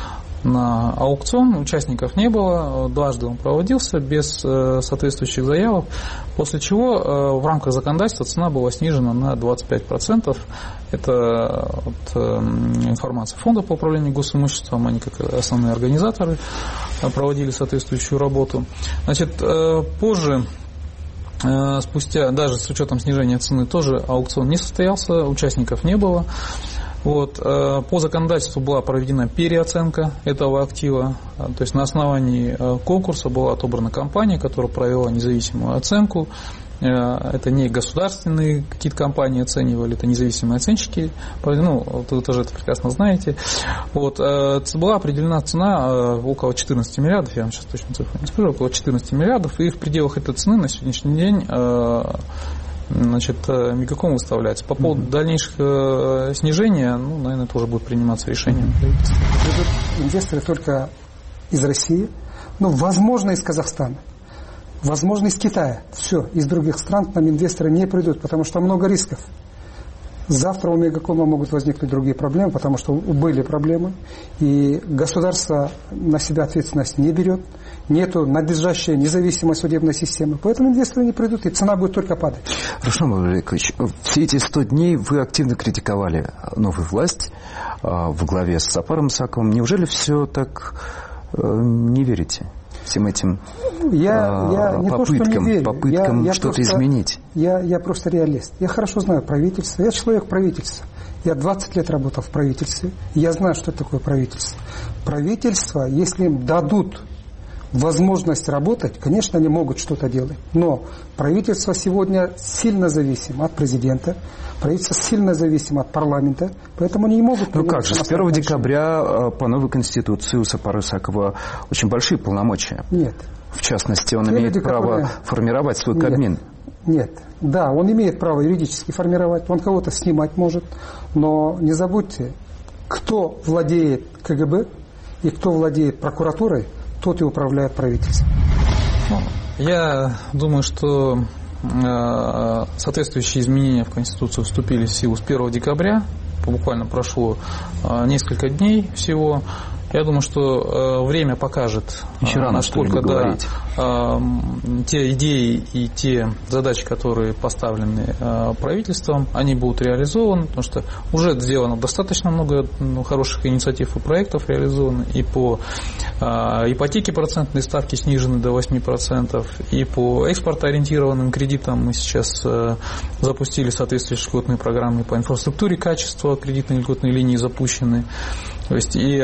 на аукцион, участников не было, дважды он проводился без соответствующих заявок, после чего в рамках законодательства цена была снижена на двадцать пять процентов. Это вот информация Фонда по управлению госимуществом, они как основные организаторы проводили соответствующую работу. Значит, позже, спустя, даже с учетом снижения цены, тоже аукцион не состоялся, участников не было. Вот. По законодательству была проведена переоценка этого актива, то есть на основании конкурса была отобрана компания, которая провела независимую оценку. Это не государственные какие-то компании оценивали, это независимые оценщики, ну, вы тоже это прекрасно знаете. Вот. Была определена цена около четырнадцати миллиардов, я вам сейчас точно цифру не скажу, около четырнадцати миллиардов, и в пределах этой цены на сегодняшний день, значит, Мегаком выставляется. По поводу mm-hmm. дальнейшего снижения, ну, наверное, тоже будет приниматься решение. Mm-hmm. Инвесторы только из России, ну, возможно, из Казахстана, возможно, из Китая. Все, из других стран к нам инвесторы не придут, потому что много рисков. Завтра у Мегакома могут возникнуть другие проблемы, потому что были проблемы, и государство на себя ответственность не берет. Нету надлежащей независимой судебной системы. Поэтому инвесторы не придут, и цена будет только падать. Рушан Абдуликович, все эти сто дней вы активно критиковали новую власть во главе с Сапаром Исаковым. Неужели все так не верите всем этим я, я не попыткам, то, что не верю. попыткам я, я что-то просто, изменить? Я, я просто реалист. Я хорошо знаю правительство. Я человек правительства. Я двадцать лет работал в правительстве. Я знаю, что такое правительство. Правительство, если им дадут возможность работать, конечно, они могут что-то делать. Но правительство сегодня сильно зависимо от президента, правительство сильно зависимо от парламента, поэтому они не могут... Ну как же, с первого декабря по новой конституции у Сапара Исакова очень большие полномочия. Нет. В частности, он имеет декабря... право формировать свой Кабмин. Нет. Да, он имеет право юридически формировать, он кого-то снимать может, но не забудьте, кто владеет КГБ и кто владеет прокуратурой, тот и управляет правительством. Я думаю, что э, соответствующие изменения в Конституцию вступили в силу с первого декабря. Буквально прошло э, несколько дней всего. Я думаю, что э, время покажет, Еще рано, насколько да, э, те идеи и те задачи, которые поставлены э, правительством, они будут реализованы, потому что уже сделано достаточно много ну, хороших инициатив и проектов реализовано, и по э, ипотеке процентные ставки снижены до восьми процентов, и по экспортоориентированным кредитам мы сейчас э, запустили соответствующие льготные программы, по инфраструктуре качества кредитные льготные линии запущены. То есть и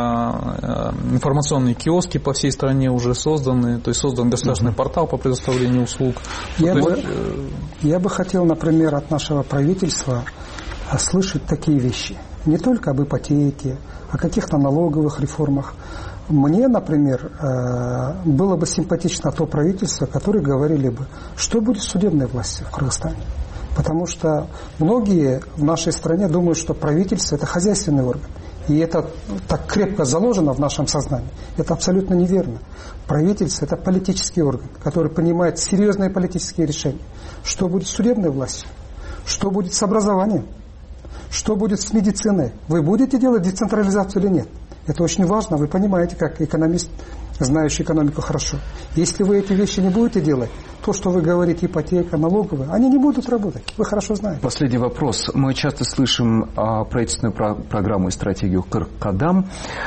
а, информационные киоски по всей стране уже созданы, то есть создан государственный портал по предоставлению услуг. Я, то бы, есть, я бы хотел, например, от нашего правительства слышать такие вещи. Не только об ипотеке, о каких-то налоговых реформах. Мне, например, было бы симпатично то правительство, которое говорили бы, что будет с судебной властью в Кыргызстане. Потому что многие в нашей стране думают, что правительство – это хозяйственный орган. И это так крепко заложено в нашем сознании. Это абсолютно неверно. Правительство – это политический орган, который принимает серьезные политические решения. Что будет с судебной властью? Что будет с образованием? Что будет с медициной? Вы будете делать децентрализацию или нет? Это очень важно. Вы понимаете, как экономист, знающий экономику хорошо. Если вы эти вещи не будете делать, то, что вы говорите, ипотека, налоговая, они не будут работать. Вы хорошо знаете. Последний вопрос. Мы часто слышим о правительственную про- программу и стратегию Кыргызстан.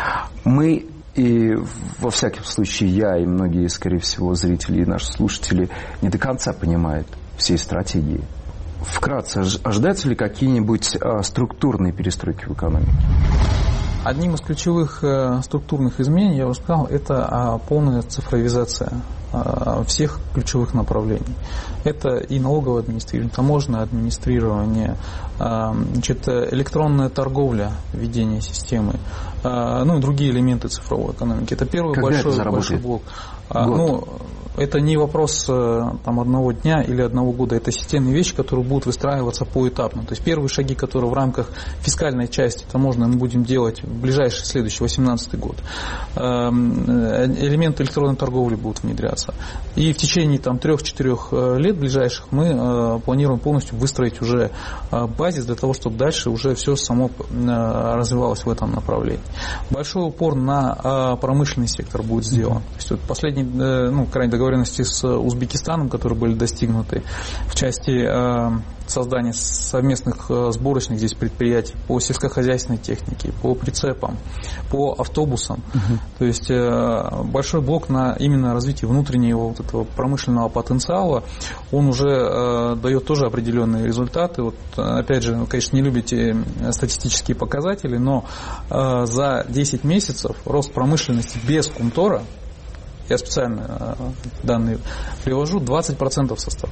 Мы, и во всяком случае я и многие, скорее всего, зрители и наши слушатели не до конца понимают всей стратегии. Вкратце, ожидаются ли какие-нибудь а, структурные перестройки в экономике? Одним из ключевых э, структурных изменений, я уже сказал, это э, полная цифровизация э, всех ключевых направлений. Это и налоговое администрирование, таможенное администрирование, э, значит, электронная торговля, введение системы, э, ну и другие элементы цифровой экономики. Это первый Когда большой, это большой блок. А, ну, это не вопрос там, одного дня или одного года. Это системные вещи, которые будут выстраиваться поэтапно. То есть первые шаги, которые в рамках фискальной части таможенной мы будем делать в ближайший следующий восемнадцатый год. Элементы электронной торговли будут внедряться. развиваться. И в течение там трех-четырех лет ближайших мы планируем полностью выстроить уже базис для того, чтобы дальше уже все само развивалось в этом направлении. Большой упор на промышленный сектор будет сделан. То есть вот последние, ну, крайние договоренности с Узбекистаном, которые были достигнуты в части создания совместных сборочных здесь предприятий по сельскохозяйственной технике, по прицепам, по автобусам. Uh-huh. То есть большой блок на именно развитие внутреннего вот этого промышленного потенциала, он уже э, дает тоже определенные результаты. Вот, опять же, вы, конечно, не любите статистические показатели, но э, за десять месяцев рост промышленности без Кумтора, я специально э, данные привожу, двадцать процентов состав.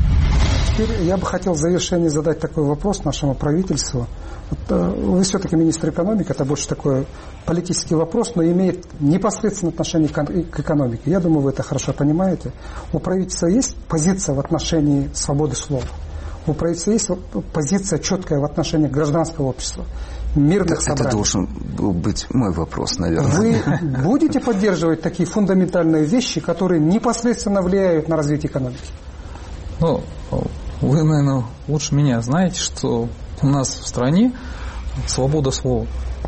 Теперь я бы хотел в завершении задать такой вопрос нашему правительству. Вот, вы все-таки министр экономики, это больше такой политический вопрос, но имеет непосредственное отношение к экономике. Я думаю, вы это хорошо понимаете. У правительства есть позиция в отношении свободы слова. У правительства есть позиция четкая в отношении гражданского общества, мирных собраний. Это должен был быть мой вопрос, наверное. Вы будете поддерживать такие фундаментальные вещи, которые непосредственно влияют на развитие экономики? Ну, вы, наверное, лучше меня знаете, что у нас в стране свобода слова.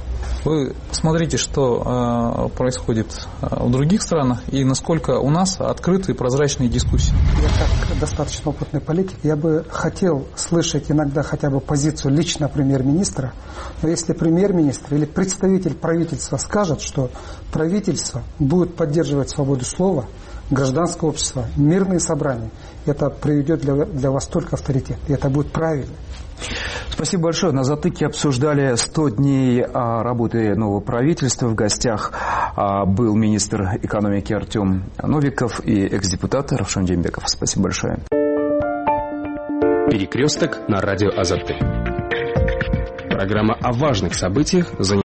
Вы посмотрите, что э, происходит в других странах и насколько у нас открытые прозрачные дискуссии. Я как достаточно опытный политик, я бы хотел слышать иногда хотя бы позицию лично премьер-министра, но если премьер-министр или представитель правительства скажет, что правительство будет поддерживать свободу слова, гражданское общество, мирные собрания, это приведет для, для вас только авторитет, и это будет правильно. Спасибо большое. На «Затыке» обсуждали сто дней работы нового правительства. В гостях был министр экономики Артем Новиков и экс-депутат Равшан Джембеков. Спасибо большое. Перекресток на радио Азаттык. Программа о важных событиях за